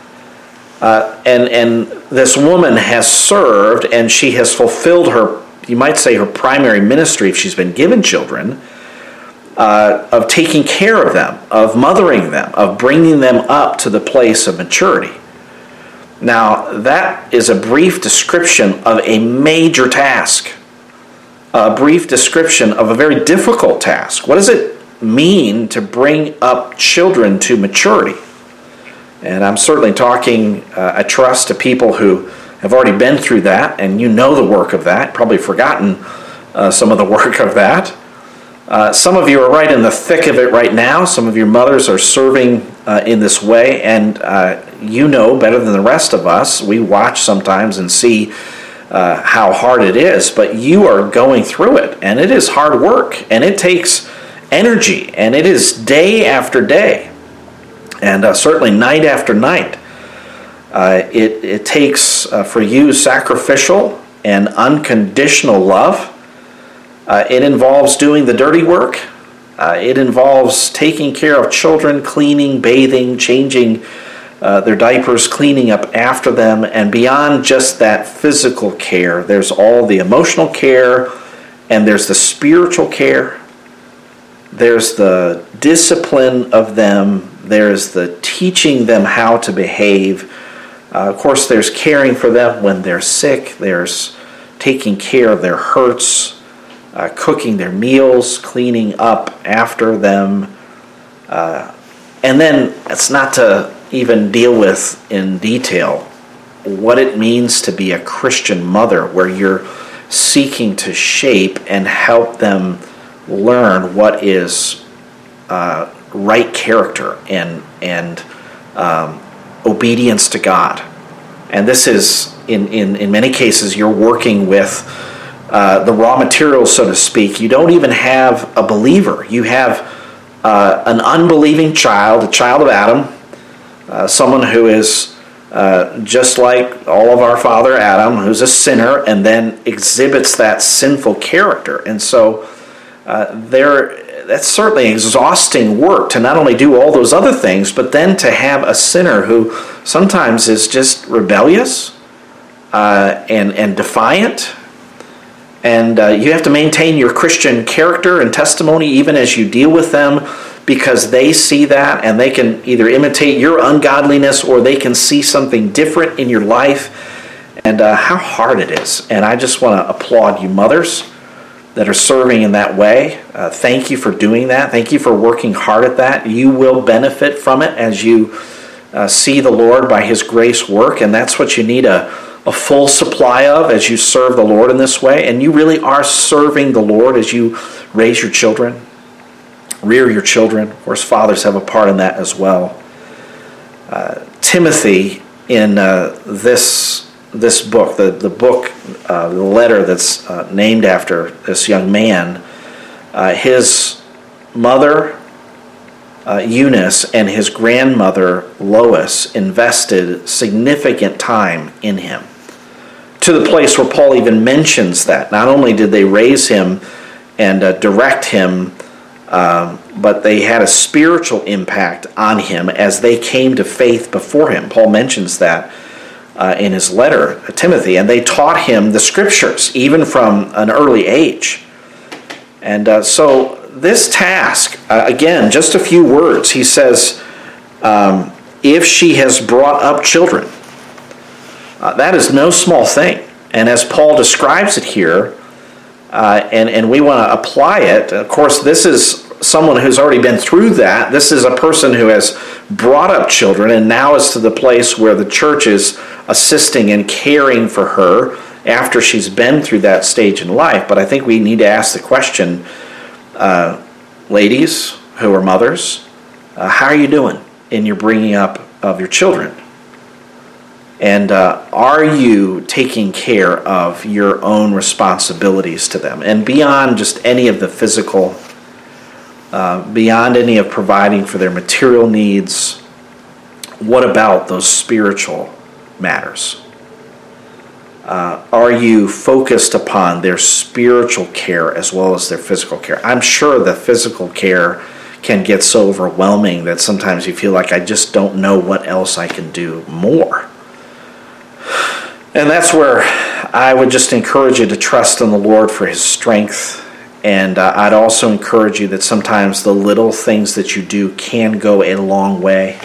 Uh, and, and this woman has served, and she has fulfilled her, you might say, her primary ministry, if she's been given children, uh, of taking care of them, of mothering them, of bringing them up to the place of maturity. Now, that is a brief description of a major task, a brief description of a very difficult task. What does it mean to bring up children to maturity? And I'm certainly talking, uh, I trust, to people who have already been through that, and you know the work of that, probably forgotten uh, some of the work of that. Uh, some of you are right in the thick of it right now. Some of your mothers are serving uh, in this way, and uh, you know better than the rest of us. We watch sometimes and see uh, how hard it is, but you are going through it, and it is hard work, and it takes energy, and it is day after day, and uh, certainly night after night. Uh, it, it takes uh, for you sacrificial and unconditional love. Uh, it involves doing the dirty work. Uh, it involves taking care of children, cleaning, bathing, changing uh, their diapers, cleaning up after them. And beyond just that physical care, there's all the emotional care, and there's the spiritual care. There's the discipline of them. There's the teaching them how to behave. Uh, of course, there's caring for them when they're sick. There's taking care of their hurts. Uh, cooking their meals, cleaning up after them. Uh, and then it's not to even deal with in detail what it means to be a Christian mother, where you're seeking to shape and help them learn what is uh, right character and, and um, obedience to God. And this is, in, in, in many cases, you're working with Uh, the raw materials, so to speak. You don't even have a believer. You have uh, an unbelieving child, a child of Adam, uh, someone who is uh, just like all of our father Adam, who's a sinner, and then exhibits that sinful character. And so uh, there, that's certainly exhausting work to not only do all those other things, but then to have a sinner who sometimes is just rebellious uh, and, and defiant. And uh, you have to maintain your Christian character and testimony even as you deal with them, because they see that and they can either imitate your ungodliness or they can see something different in your life. And uh, how hard it is. And I just want to applaud you mothers that are serving in that way. Uh, thank you for doing that. Thank you for working hard at that. You will benefit from it as you uh, see the Lord by His grace work. And that's what you need a a full supply of as you serve the Lord in this way. And you really are serving the Lord as you raise your children, rear your children. Of course, fathers have a part in that as well. Uh, Timothy, in uh, this this book, the, the book, uh, the letter that's uh, named after this young man, uh, his mother, uh, Eunice, and his grandmother, Lois, invested significant time in him, to the place where Paul even mentions that. Not only did they raise him and uh, direct him, um, but they had a spiritual impact on him as they came to faith before him. Paul mentions that uh, in his letter to Timothy. And they taught him the Scriptures, even from an early age. And uh, so this task, uh, again, just a few words. He says, um, if she has brought up children. Uh, that is no small thing. And as Paul describes it here, uh, and, and we want to apply it, of course, this is someone who's already been through that. This is a person who has brought up children and now is to the place where the church is assisting and caring for her after she's been through that stage in life. But I think we need to ask the question, uh, ladies who are mothers, uh, how are you doing in your bringing up of your children? And uh, are you taking care of your own responsibilities to them? And beyond just any of the physical, uh, beyond any of providing for their material needs, what about those spiritual matters? Uh, are you focused upon their spiritual care as well as their physical care? I'm sure the physical care can get so overwhelming that sometimes you feel like, I just don't know what else I can do more. And that's where I would just encourage you to trust in the Lord for His strength. And uh, I'd also encourage you that sometimes the little things that you do can go a long way.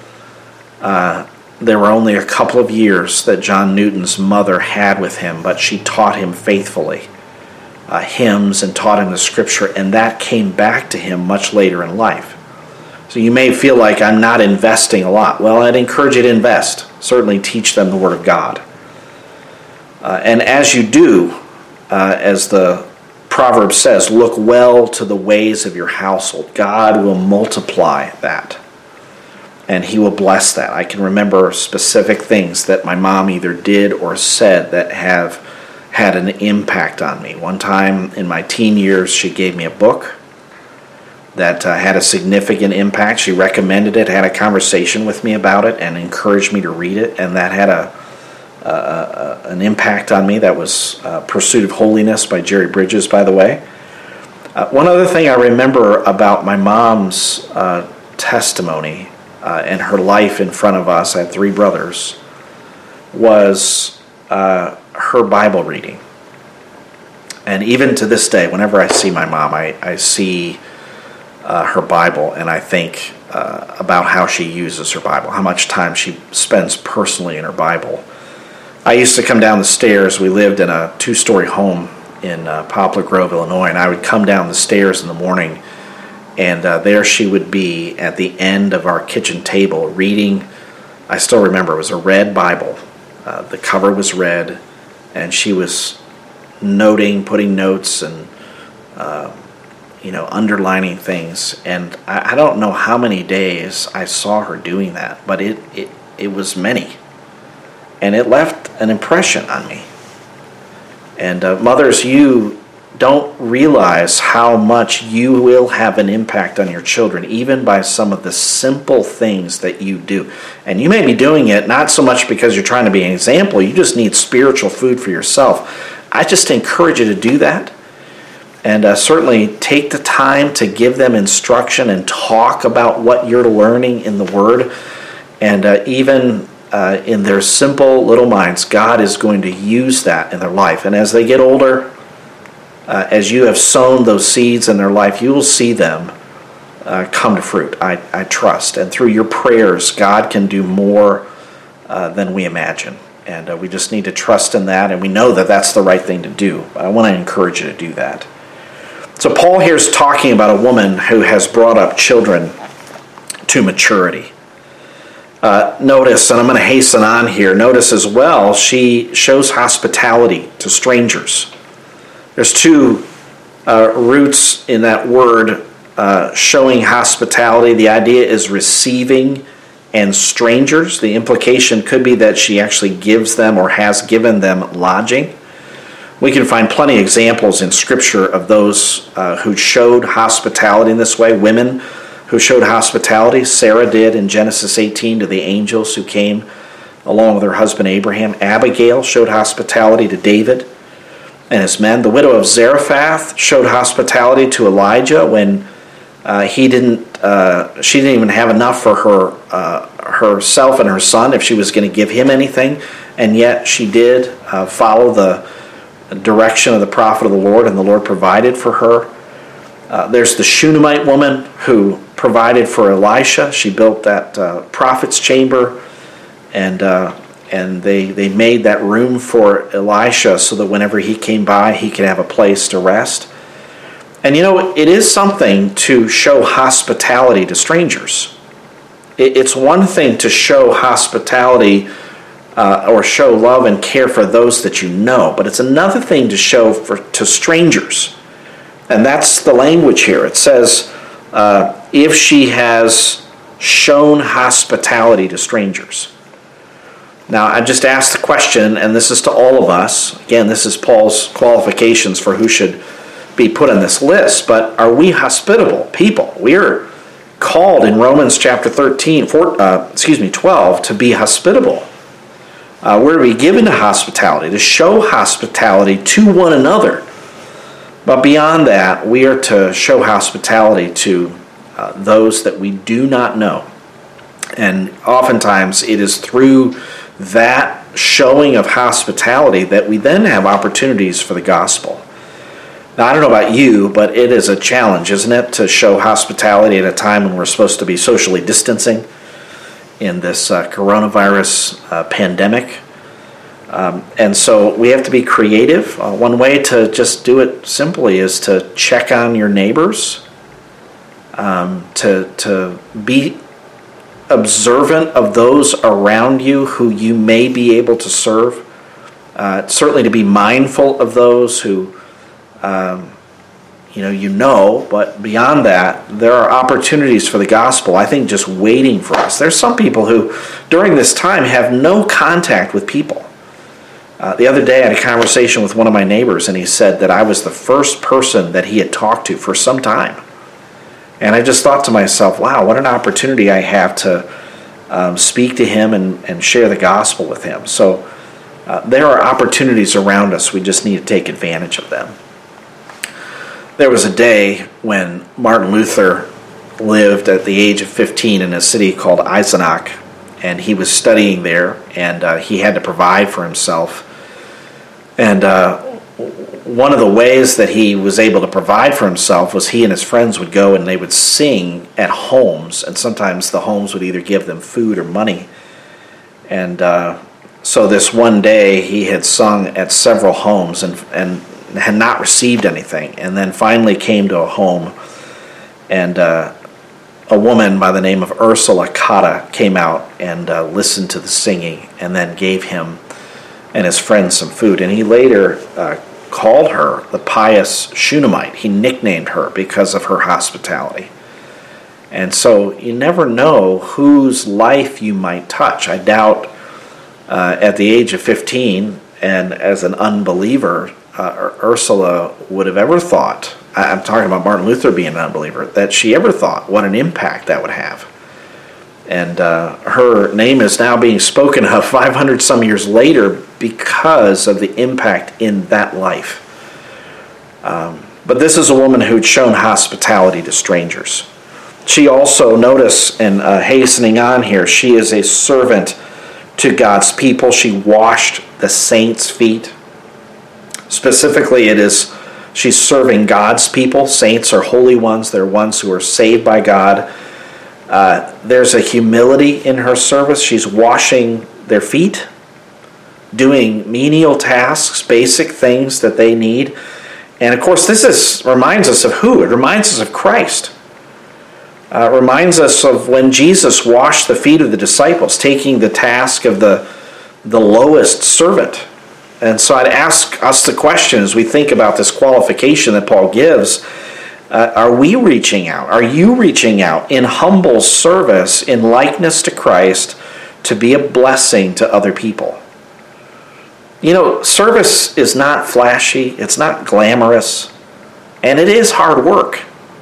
Uh, there were only a couple of years that John Newton's mother had with him, but she taught him faithfully uh, hymns and taught him the Scripture, and that came back to him much later in life. So you may feel like I'm not investing a lot. Well, I'd encourage you to invest. Certainly teach them the Word of God. Uh, and as you do, uh, as the Proverbs says, look well to the ways of your household. God will multiply that, and he will bless that. I can remember specific things that my mom either did or said that have had an impact on me. One time in my teen years, she gave me a book that uh, had a significant impact. She recommended it, had a conversation with me about it, and encouraged me to read it, and that had a uh, an impact on me. That was uh, Pursuit of Holiness by Jerry Bridges, by the way. Uh, one other thing I remember about my mom's uh, testimony uh, and her life in front of us, I had three brothers, was uh, her Bible reading. And even to this day, whenever I see my mom, I, I see uh, her Bible, and I think uh, about how she uses her Bible, how much time she spends personally in her Bible. I used to come down the stairs. We lived in a two-story home in uh, Poplar Grove, Illinois, and I would come down the stairs in the morning, and uh, there she would be at the end of our kitchen table reading. I still remember it was a red Bible. Uh, the cover was red, and she was noting, putting notes, and uh, you know, underlining things. And I, I don't know how many days I saw her doing that, but it it, it was many. And it left an impression on me. And uh, mothers, you don't realize how much you will have an impact on your children, even by some of the simple things that you do. And you may be doing it not so much because you're trying to be an example, you just need spiritual food for yourself. I just encourage you to do that. And uh, certainly take the time to give them instruction and talk about what you're learning in the Word. And uh, even Uh, in their simple little minds, God is going to use that in their life. And as they get older, uh, as you have sown those seeds in their life, you will see them uh, come to fruit, I, I trust. And through your prayers, God can do more uh, than we imagine. And uh, we just need to trust in that, and we know that that's the right thing to do. But I want to encourage you to do that. So Paul here is talking about a woman who has brought up children to maturity. Uh, notice, and I'm going to hasten on here, notice as well, she shows hospitality to strangers. There's two uh, roots in that word, uh, showing hospitality. The idea is receiving and strangers. The implication could be that she actually gives them or has given them lodging. We can find plenty of examples in Scripture of those uh, who showed hospitality in this way, women who showed hospitality. Sarah did in Genesis eighteen to the angels who came along with her husband Abraham. Abigail showed hospitality to David and his men. The widow of Zarephath showed hospitality to Elijah when uh, he didn't. Uh, she didn't even have enough for her uh, herself and her son if she was going to give him anything, and yet she did uh, follow the direction of the prophet of the Lord, and the Lord provided for her. Uh, there's the Shunammite woman who provided for Elisha. She built that uh, prophet's chamber, and uh, and they they made that room for Elisha so that whenever he came by, he could have a place to rest. And you know, it is something to show hospitality to strangers. It, it's one thing to show hospitality uh, or show love and care for those that you know, but it's another thing to show for to strangers. And that's the language here. It says, uh, if she has shown hospitality to strangers. Now, I just asked the question, and this is to all of us. Again, this is Paul's qualifications for who should be put on this list. But are we hospitable people? We are called in Romans chapter thirteen, four, uh, excuse me, twelve, to be hospitable. Uh, we're to be given to hospitality, to show hospitality to one another. But beyond that, we are to show hospitality to uh, those that we do not know. And oftentimes it is through that showing of hospitality that we then have opportunities for the gospel. Now, I don't know about you, but it is a challenge, isn't it, to show hospitality at a time when we're supposed to be socially distancing in this uh, coronavirus uh, pandemic. Um, and so we have to be creative. Uh, one way to just do it simply is to check on your neighbors, um, to to be observant of those around you who you may be able to serve. Uh, certainly to be mindful of those who um, you know, you know, but beyond that, there are opportunities for the gospel, I think, just waiting for us. There's some people who, during this time, have no contact with people. Uh, the other day, I had a conversation with one of my neighbors, and he said that I was the first person that he had talked to for some time. And I just thought to myself, wow, what an opportunity I have to um, speak to him and, and share the gospel with him. So uh, there are opportunities around us. We just need to take advantage of them. There was a day when Martin Luther lived at the age of fifteen in a city called Eisenach, and he was studying there, and uh, he had to provide for himself. And uh, one of the ways that he was able to provide for himself was he and his friends would go and they would sing at homes, and sometimes the homes would either give them food or money. And uh, so this one day he had sung at several homes and and had not received anything, and then finally came to a home, and uh, a woman by the name of Ursula Cotta came out and uh, listened to the singing and then gave him and his friends some food. And he later uh, called her the pious Shunammite. He nicknamed her because of her hospitality. And so you never know whose life you might touch. I doubt uh, at the age of fifteen and as an unbeliever, uh, Ursula would have ever thought, I'm talking about Martin Luther being an unbeliever, that she ever thought what an impact that would have. And uh, her name is now being spoken of five hundred some years later because of the impact in that life. Um, but this is a woman who'd shown hospitality to strangers. She also, notice, and uh, hastening on here, she is a servant to God's people. She washed the saints' feet. Specifically, it is she's serving God's people. Saints are holy ones. They're ones who are saved by God. Uh, there's a humility in her service. She's washing their feet, doing menial tasks, basic things that they need. And of course, this is reminds us of who? It reminds us of Christ. Uh, it reminds us of when Jesus washed the feet of the disciples, taking the task of the, the lowest servant. And so I'd ask us the question as we think about this qualification that Paul gives. Uh, are we reaching out? Are you reaching out in humble service, in likeness to Christ, to be a blessing to other people? You know, service is not flashy, it's not glamorous, and it is hard work.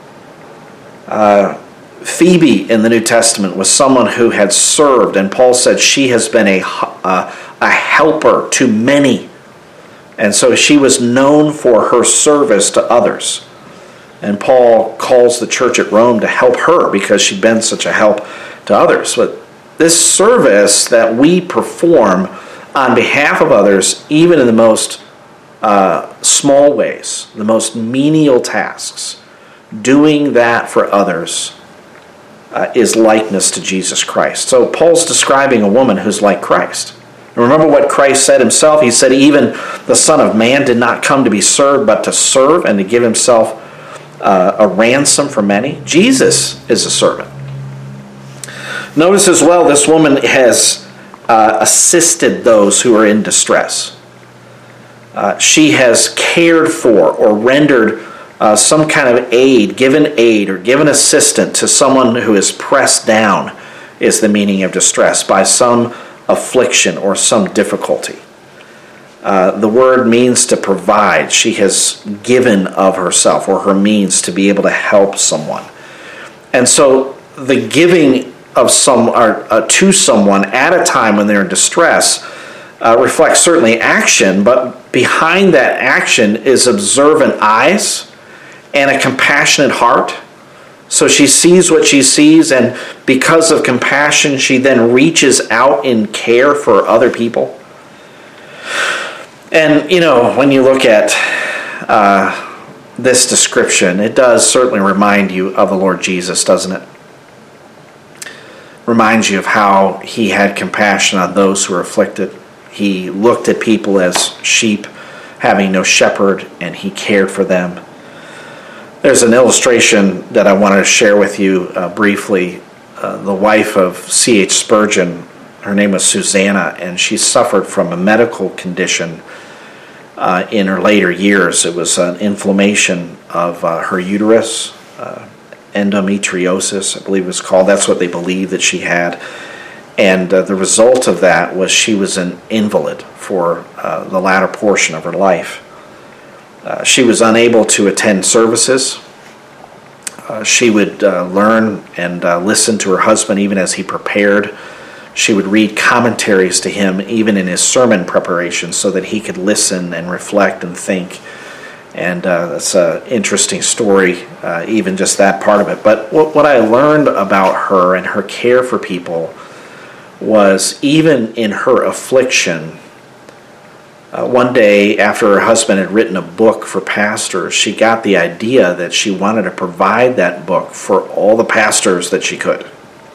Uh, Phoebe in the New Testament was someone who had served, and Paul said she has been a, a, a helper to many. And so she was known for her service to others. And Paul calls the church at Rome to help her because she'd been such a help to others. But this service that we perform on behalf of others, even in the most uh, small ways, the most menial tasks, doing that for others uh, is likeness to Jesus Christ. So Paul's describing a woman who's like Christ. And remember what Christ said himself? He said, even the Son of Man did not come to be served, but to serve and to give himself uh, a ransom for many. Jesus is a servant. Notice as well, this woman has uh, assisted those who are in distress. Uh, she has cared for or rendered uh, some kind of aid, given aid or given assistance to someone who is pressed down, is the meaning of distress, by some affliction or some difficulty. Uh, the word means to provide. She has given of herself or her means to be able to help someone. And so the giving of some or, uh, to someone at a time when they're in distress uh, reflects certainly action, but behind that action is observant eyes and a compassionate heart. So she sees what she sees, and because of compassion, she then reaches out in care for other people. And, you know, when you look at uh, this description, it does certainly remind you of the Lord Jesus, doesn't it? Reminds you of how he had compassion on those who were afflicted. He looked at people as sheep, having no shepherd, and he cared for them. There's an illustration that I wanted to share with you uh, briefly. Uh, the wife of C H Spurgeon, her name was Susanna, and she suffered from a medical condition. uh, in her later years. It was an inflammation of uh, her uterus, uh, endometriosis, I believe it was called. That's what they believed that she had. And uh, the result of that was she was an invalid for uh, the latter portion of her life. Uh, she was unable to attend services. Uh, she would uh, learn and uh, listen to her husband even as he prepared. She would read commentaries to him even in his sermon preparation so that he could listen and reflect and think. And uh, that's an interesting story, uh, even just that part of it. But what, what I learned about her and her care for people was even in her affliction, uh, one day after her husband had written a book for pastors, she got the idea that she wanted to provide that book for all the pastors that she could.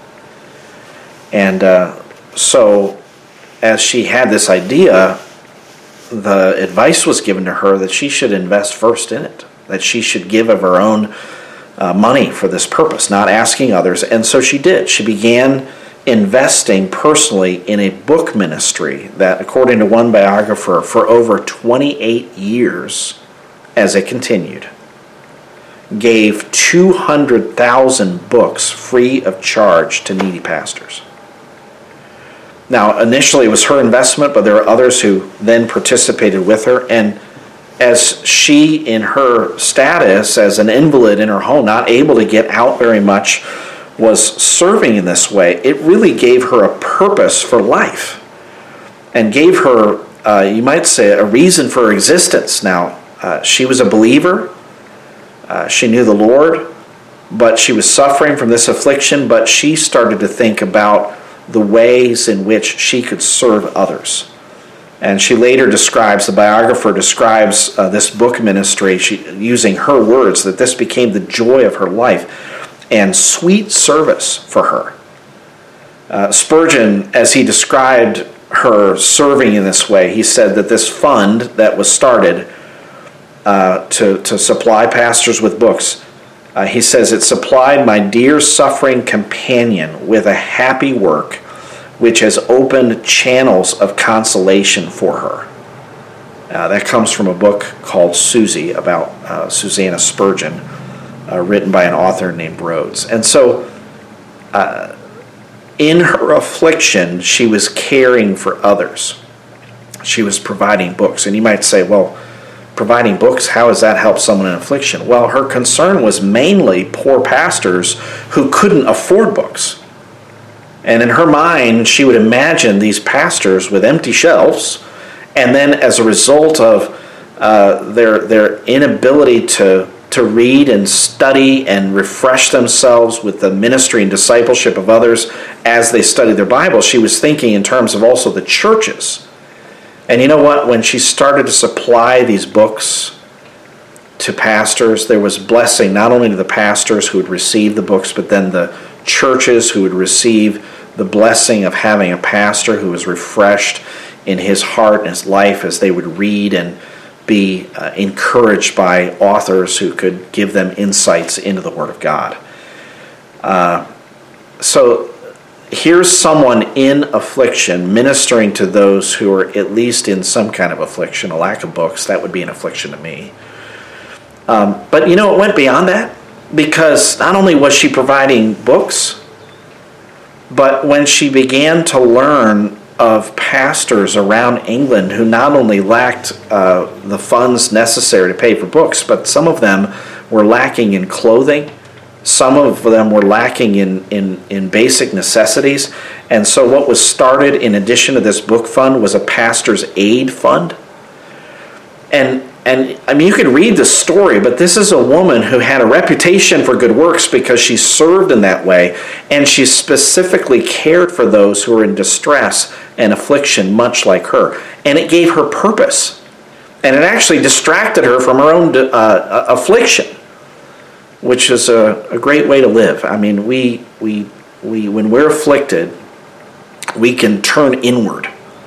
And uh, so as she had this idea, the advice was given to her that she should invest first in it, that she should give of her own uh, money for this purpose, not asking others. And so she did. She began investing personally in a book ministry that, according to one biographer, for over twenty-eight years, as it continued, gave two hundred thousand books free of charge to needy pastors. Now, initially it was her investment, but there were others who then participated with her. And as she, in her status as an invalid in her home, not able to get out very much, was serving in this way, it really gave her a purpose for life and gave her, uh, you might say, a reason for her existence. Now, uh, she was a believer. Uh, she knew the Lord, but she was suffering from this affliction, but she started to think about the ways in which she could serve others. And she later describes, the biographer describes uh, this book ministry, she, using her words, that this became the joy of her life and sweet service for her. Uh, Spurgeon, as he described her serving in this way, he said that this fund that was started uh, to, to supply pastors with books, uh, he says, it supplied my dear suffering companion with a happy work which has opened channels of consolation for her. Uh, that comes from a book called Susie, about uh, Susanna Spurgeon, uh, written by an author named Rhodes. And so, uh, in her affliction, she was caring for others. She was providing books. And you might say, well, providing books, how does that help someone in affliction? Well, her concern was mainly poor pastors who couldn't afford books. And in her mind, she would imagine these pastors with empty shelves, and then as a result of uh, their their inability to, to read and study and refresh themselves with the ministry and discipleship of others as they study their Bible, she was thinking in terms of also the churches. And you know what? When she started to supply these books to pastors, there was blessing not only to the pastors who would receive the books, but then the churches who would receive the blessing of having a pastor who was refreshed in his heart and his life as they would read and be uh, encouraged by authors who could give them insights into the Word of God. Uh, so here's someone in affliction ministering to those who are at least in some kind of affliction. A lack of books, that would be an affliction to me. Um, but you know, it went beyond that, because not only was she providing books, but when she began to learn of pastors around England who not only lacked uh, the funds necessary to pay for books, but some of them were lacking in clothing, some of them were lacking in, in, in basic necessities. And so what was started in addition to this book fund was a pastor's aid fund. And And I mean, you could read the story, but this is a woman who had a reputation for good works because she served in that way, and she specifically cared for those who were in distress and affliction, much like her. And it gave her purpose. And it actually distracted her from her own uh, affliction, which is a, a great way to live. I mean, we we we when we're afflicted, we can turn inward,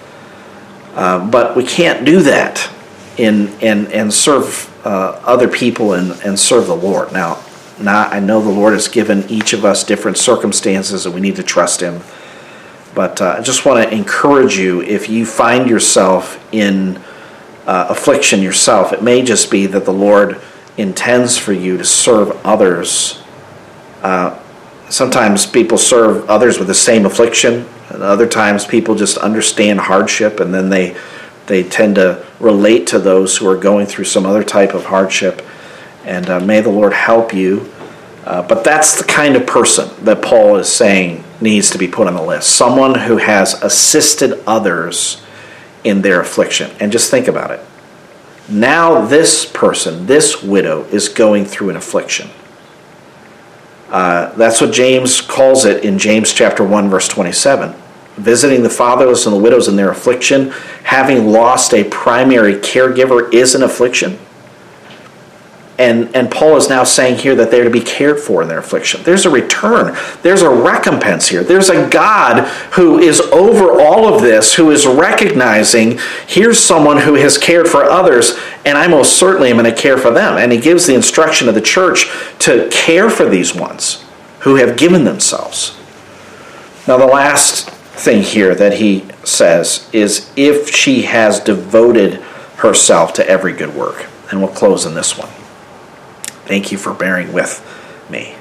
uh, but we can't do that in and and serve uh, other people and, and serve the Lord. Now, now, I know the Lord has given each of us different circumstances and we need to trust Him. But uh, I just want to encourage you, if you find yourself in uh, affliction yourself. It may just be that the Lord intends for you to serve others. Uh, sometimes people serve others with the same affliction, and other times people just understand hardship, and then they they tend to relate to those who are going through some other type of hardship. And uh, may the Lord help you. Uh, but that's the kind of person that Paul is saying needs to be put on the list. Someone who has assisted others in their affliction. And just think about it. Now this person, this widow, is going through an affliction. Uh, that's what James calls it in James chapter one, verse twenty-seven. Visiting the fatherless and the widows in their affliction, having lost a primary caregiver is an affliction. And, and Paul is now saying here that they're to be cared for in their affliction. There's a return. There's a recompense here. There's a God who is over all of this, who is recognizing, here's someone who has cared for others, and I most certainly am going to care for them. And he gives the instruction of the church to care for these ones who have given themselves. Now the last thing here that he says is if she has devoted herself to every good work. And we'll close in this one. Thank you for bearing with me.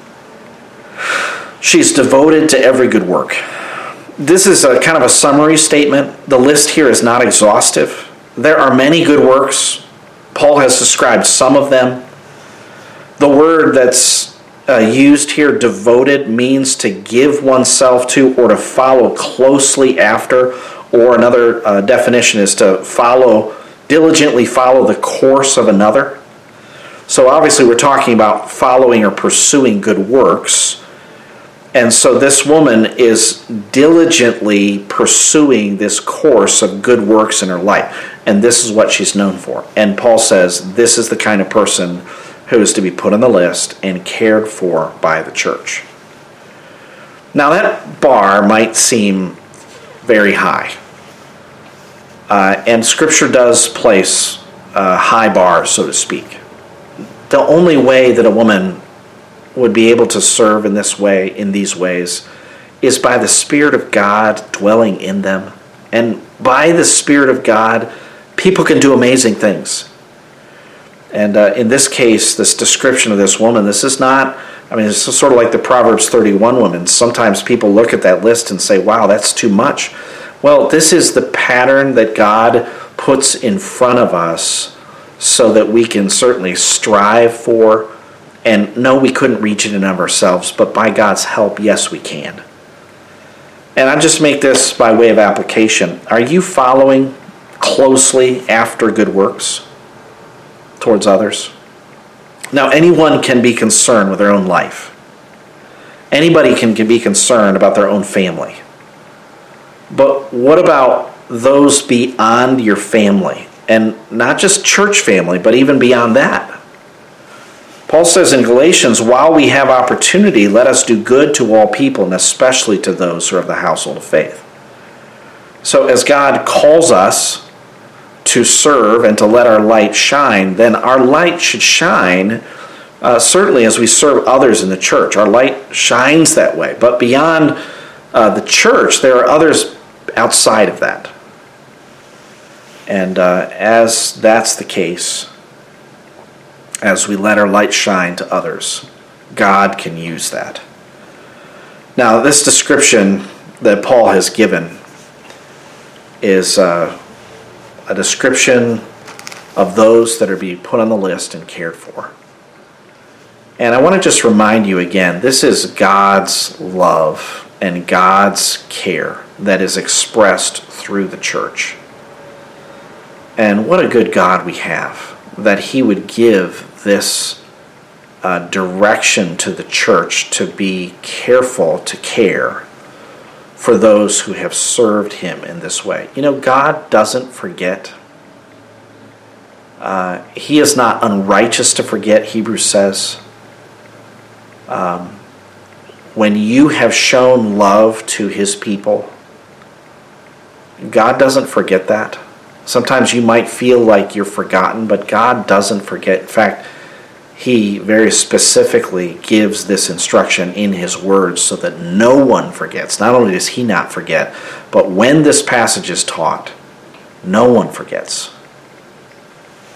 She's devoted to every good work. This is a kind of a summary statement. The list here is not exhaustive. There are many good works. Paul has described some of them. The word that's uh, used here, devoted, means to give oneself to or to follow closely after, or another uh, definition is to follow, diligently follow the course of another. So obviously we're talking about following or pursuing good works. And so this woman is diligently pursuing this course of good works in her life. And this is what she's known for. And Paul says this is the kind of person who is to be put on the list and cared for by the church. Now that bar might seem very high. Uh, and Scripture does place a high bar, so to speak. The only way that a woman would be able to serve in this way, in these ways, is by the Spirit of God dwelling in them. And by the Spirit of God, people can do amazing things. And uh, in this case, this description of this woman, this is not, I mean, it's sort of like the Proverbs thirty-one woman. Sometimes people look at that list and say, wow, that's too much. Well, this is the pattern that God puts in front of us so that we can certainly strive for, and no, we couldn't reach it in of ourselves, but by God's help, yes, we can. And I just make this by way of application. Are you following closely after good works towards others? Now, anyone can be concerned with their own life. Anybody can be concerned about their own family. But what about those beyond your family? And not just church family, but even beyond that. Paul says in Galatians, while we have opportunity, let us do good to all people, and especially to those who are of the household of faith. So as God calls us to serve and to let our light shine, then our light should shine uh, certainly as we serve others in the church. Our light shines that way. But beyond uh, the church, there are others outside of that. And uh, as that's the case, as we let our light shine to others, God can use that. Now, this description that Paul has given is uh, a description of those that are being put on the list and cared for. And I want to just remind you again, this is God's love and God's care that is expressed through the church. And what a good God we have, that he would give this uh, direction to the church to be careful to care for those who have served him in this way. You know, God doesn't forget. Uh, he is not unrighteous to forget, Hebrews says. Um, when you have shown love to his people, God doesn't forget that. Sometimes you might feel like you're forgotten, but God doesn't forget. In fact, he very specifically gives this instruction in his words so that no one forgets. Not only does he not forget, but when this passage is taught, no one forgets.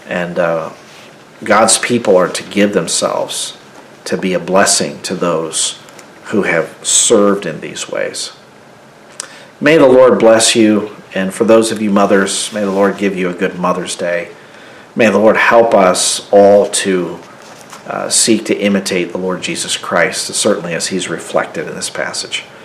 And uh, God's people are to give themselves to be a blessing to those who have served in these ways. May the Lord bless you, and for those of you mothers, may the Lord give you a good Mother's Day. May the Lord help us all to uh, seek to imitate the Lord Jesus Christ, certainly as he's reflected in this passage.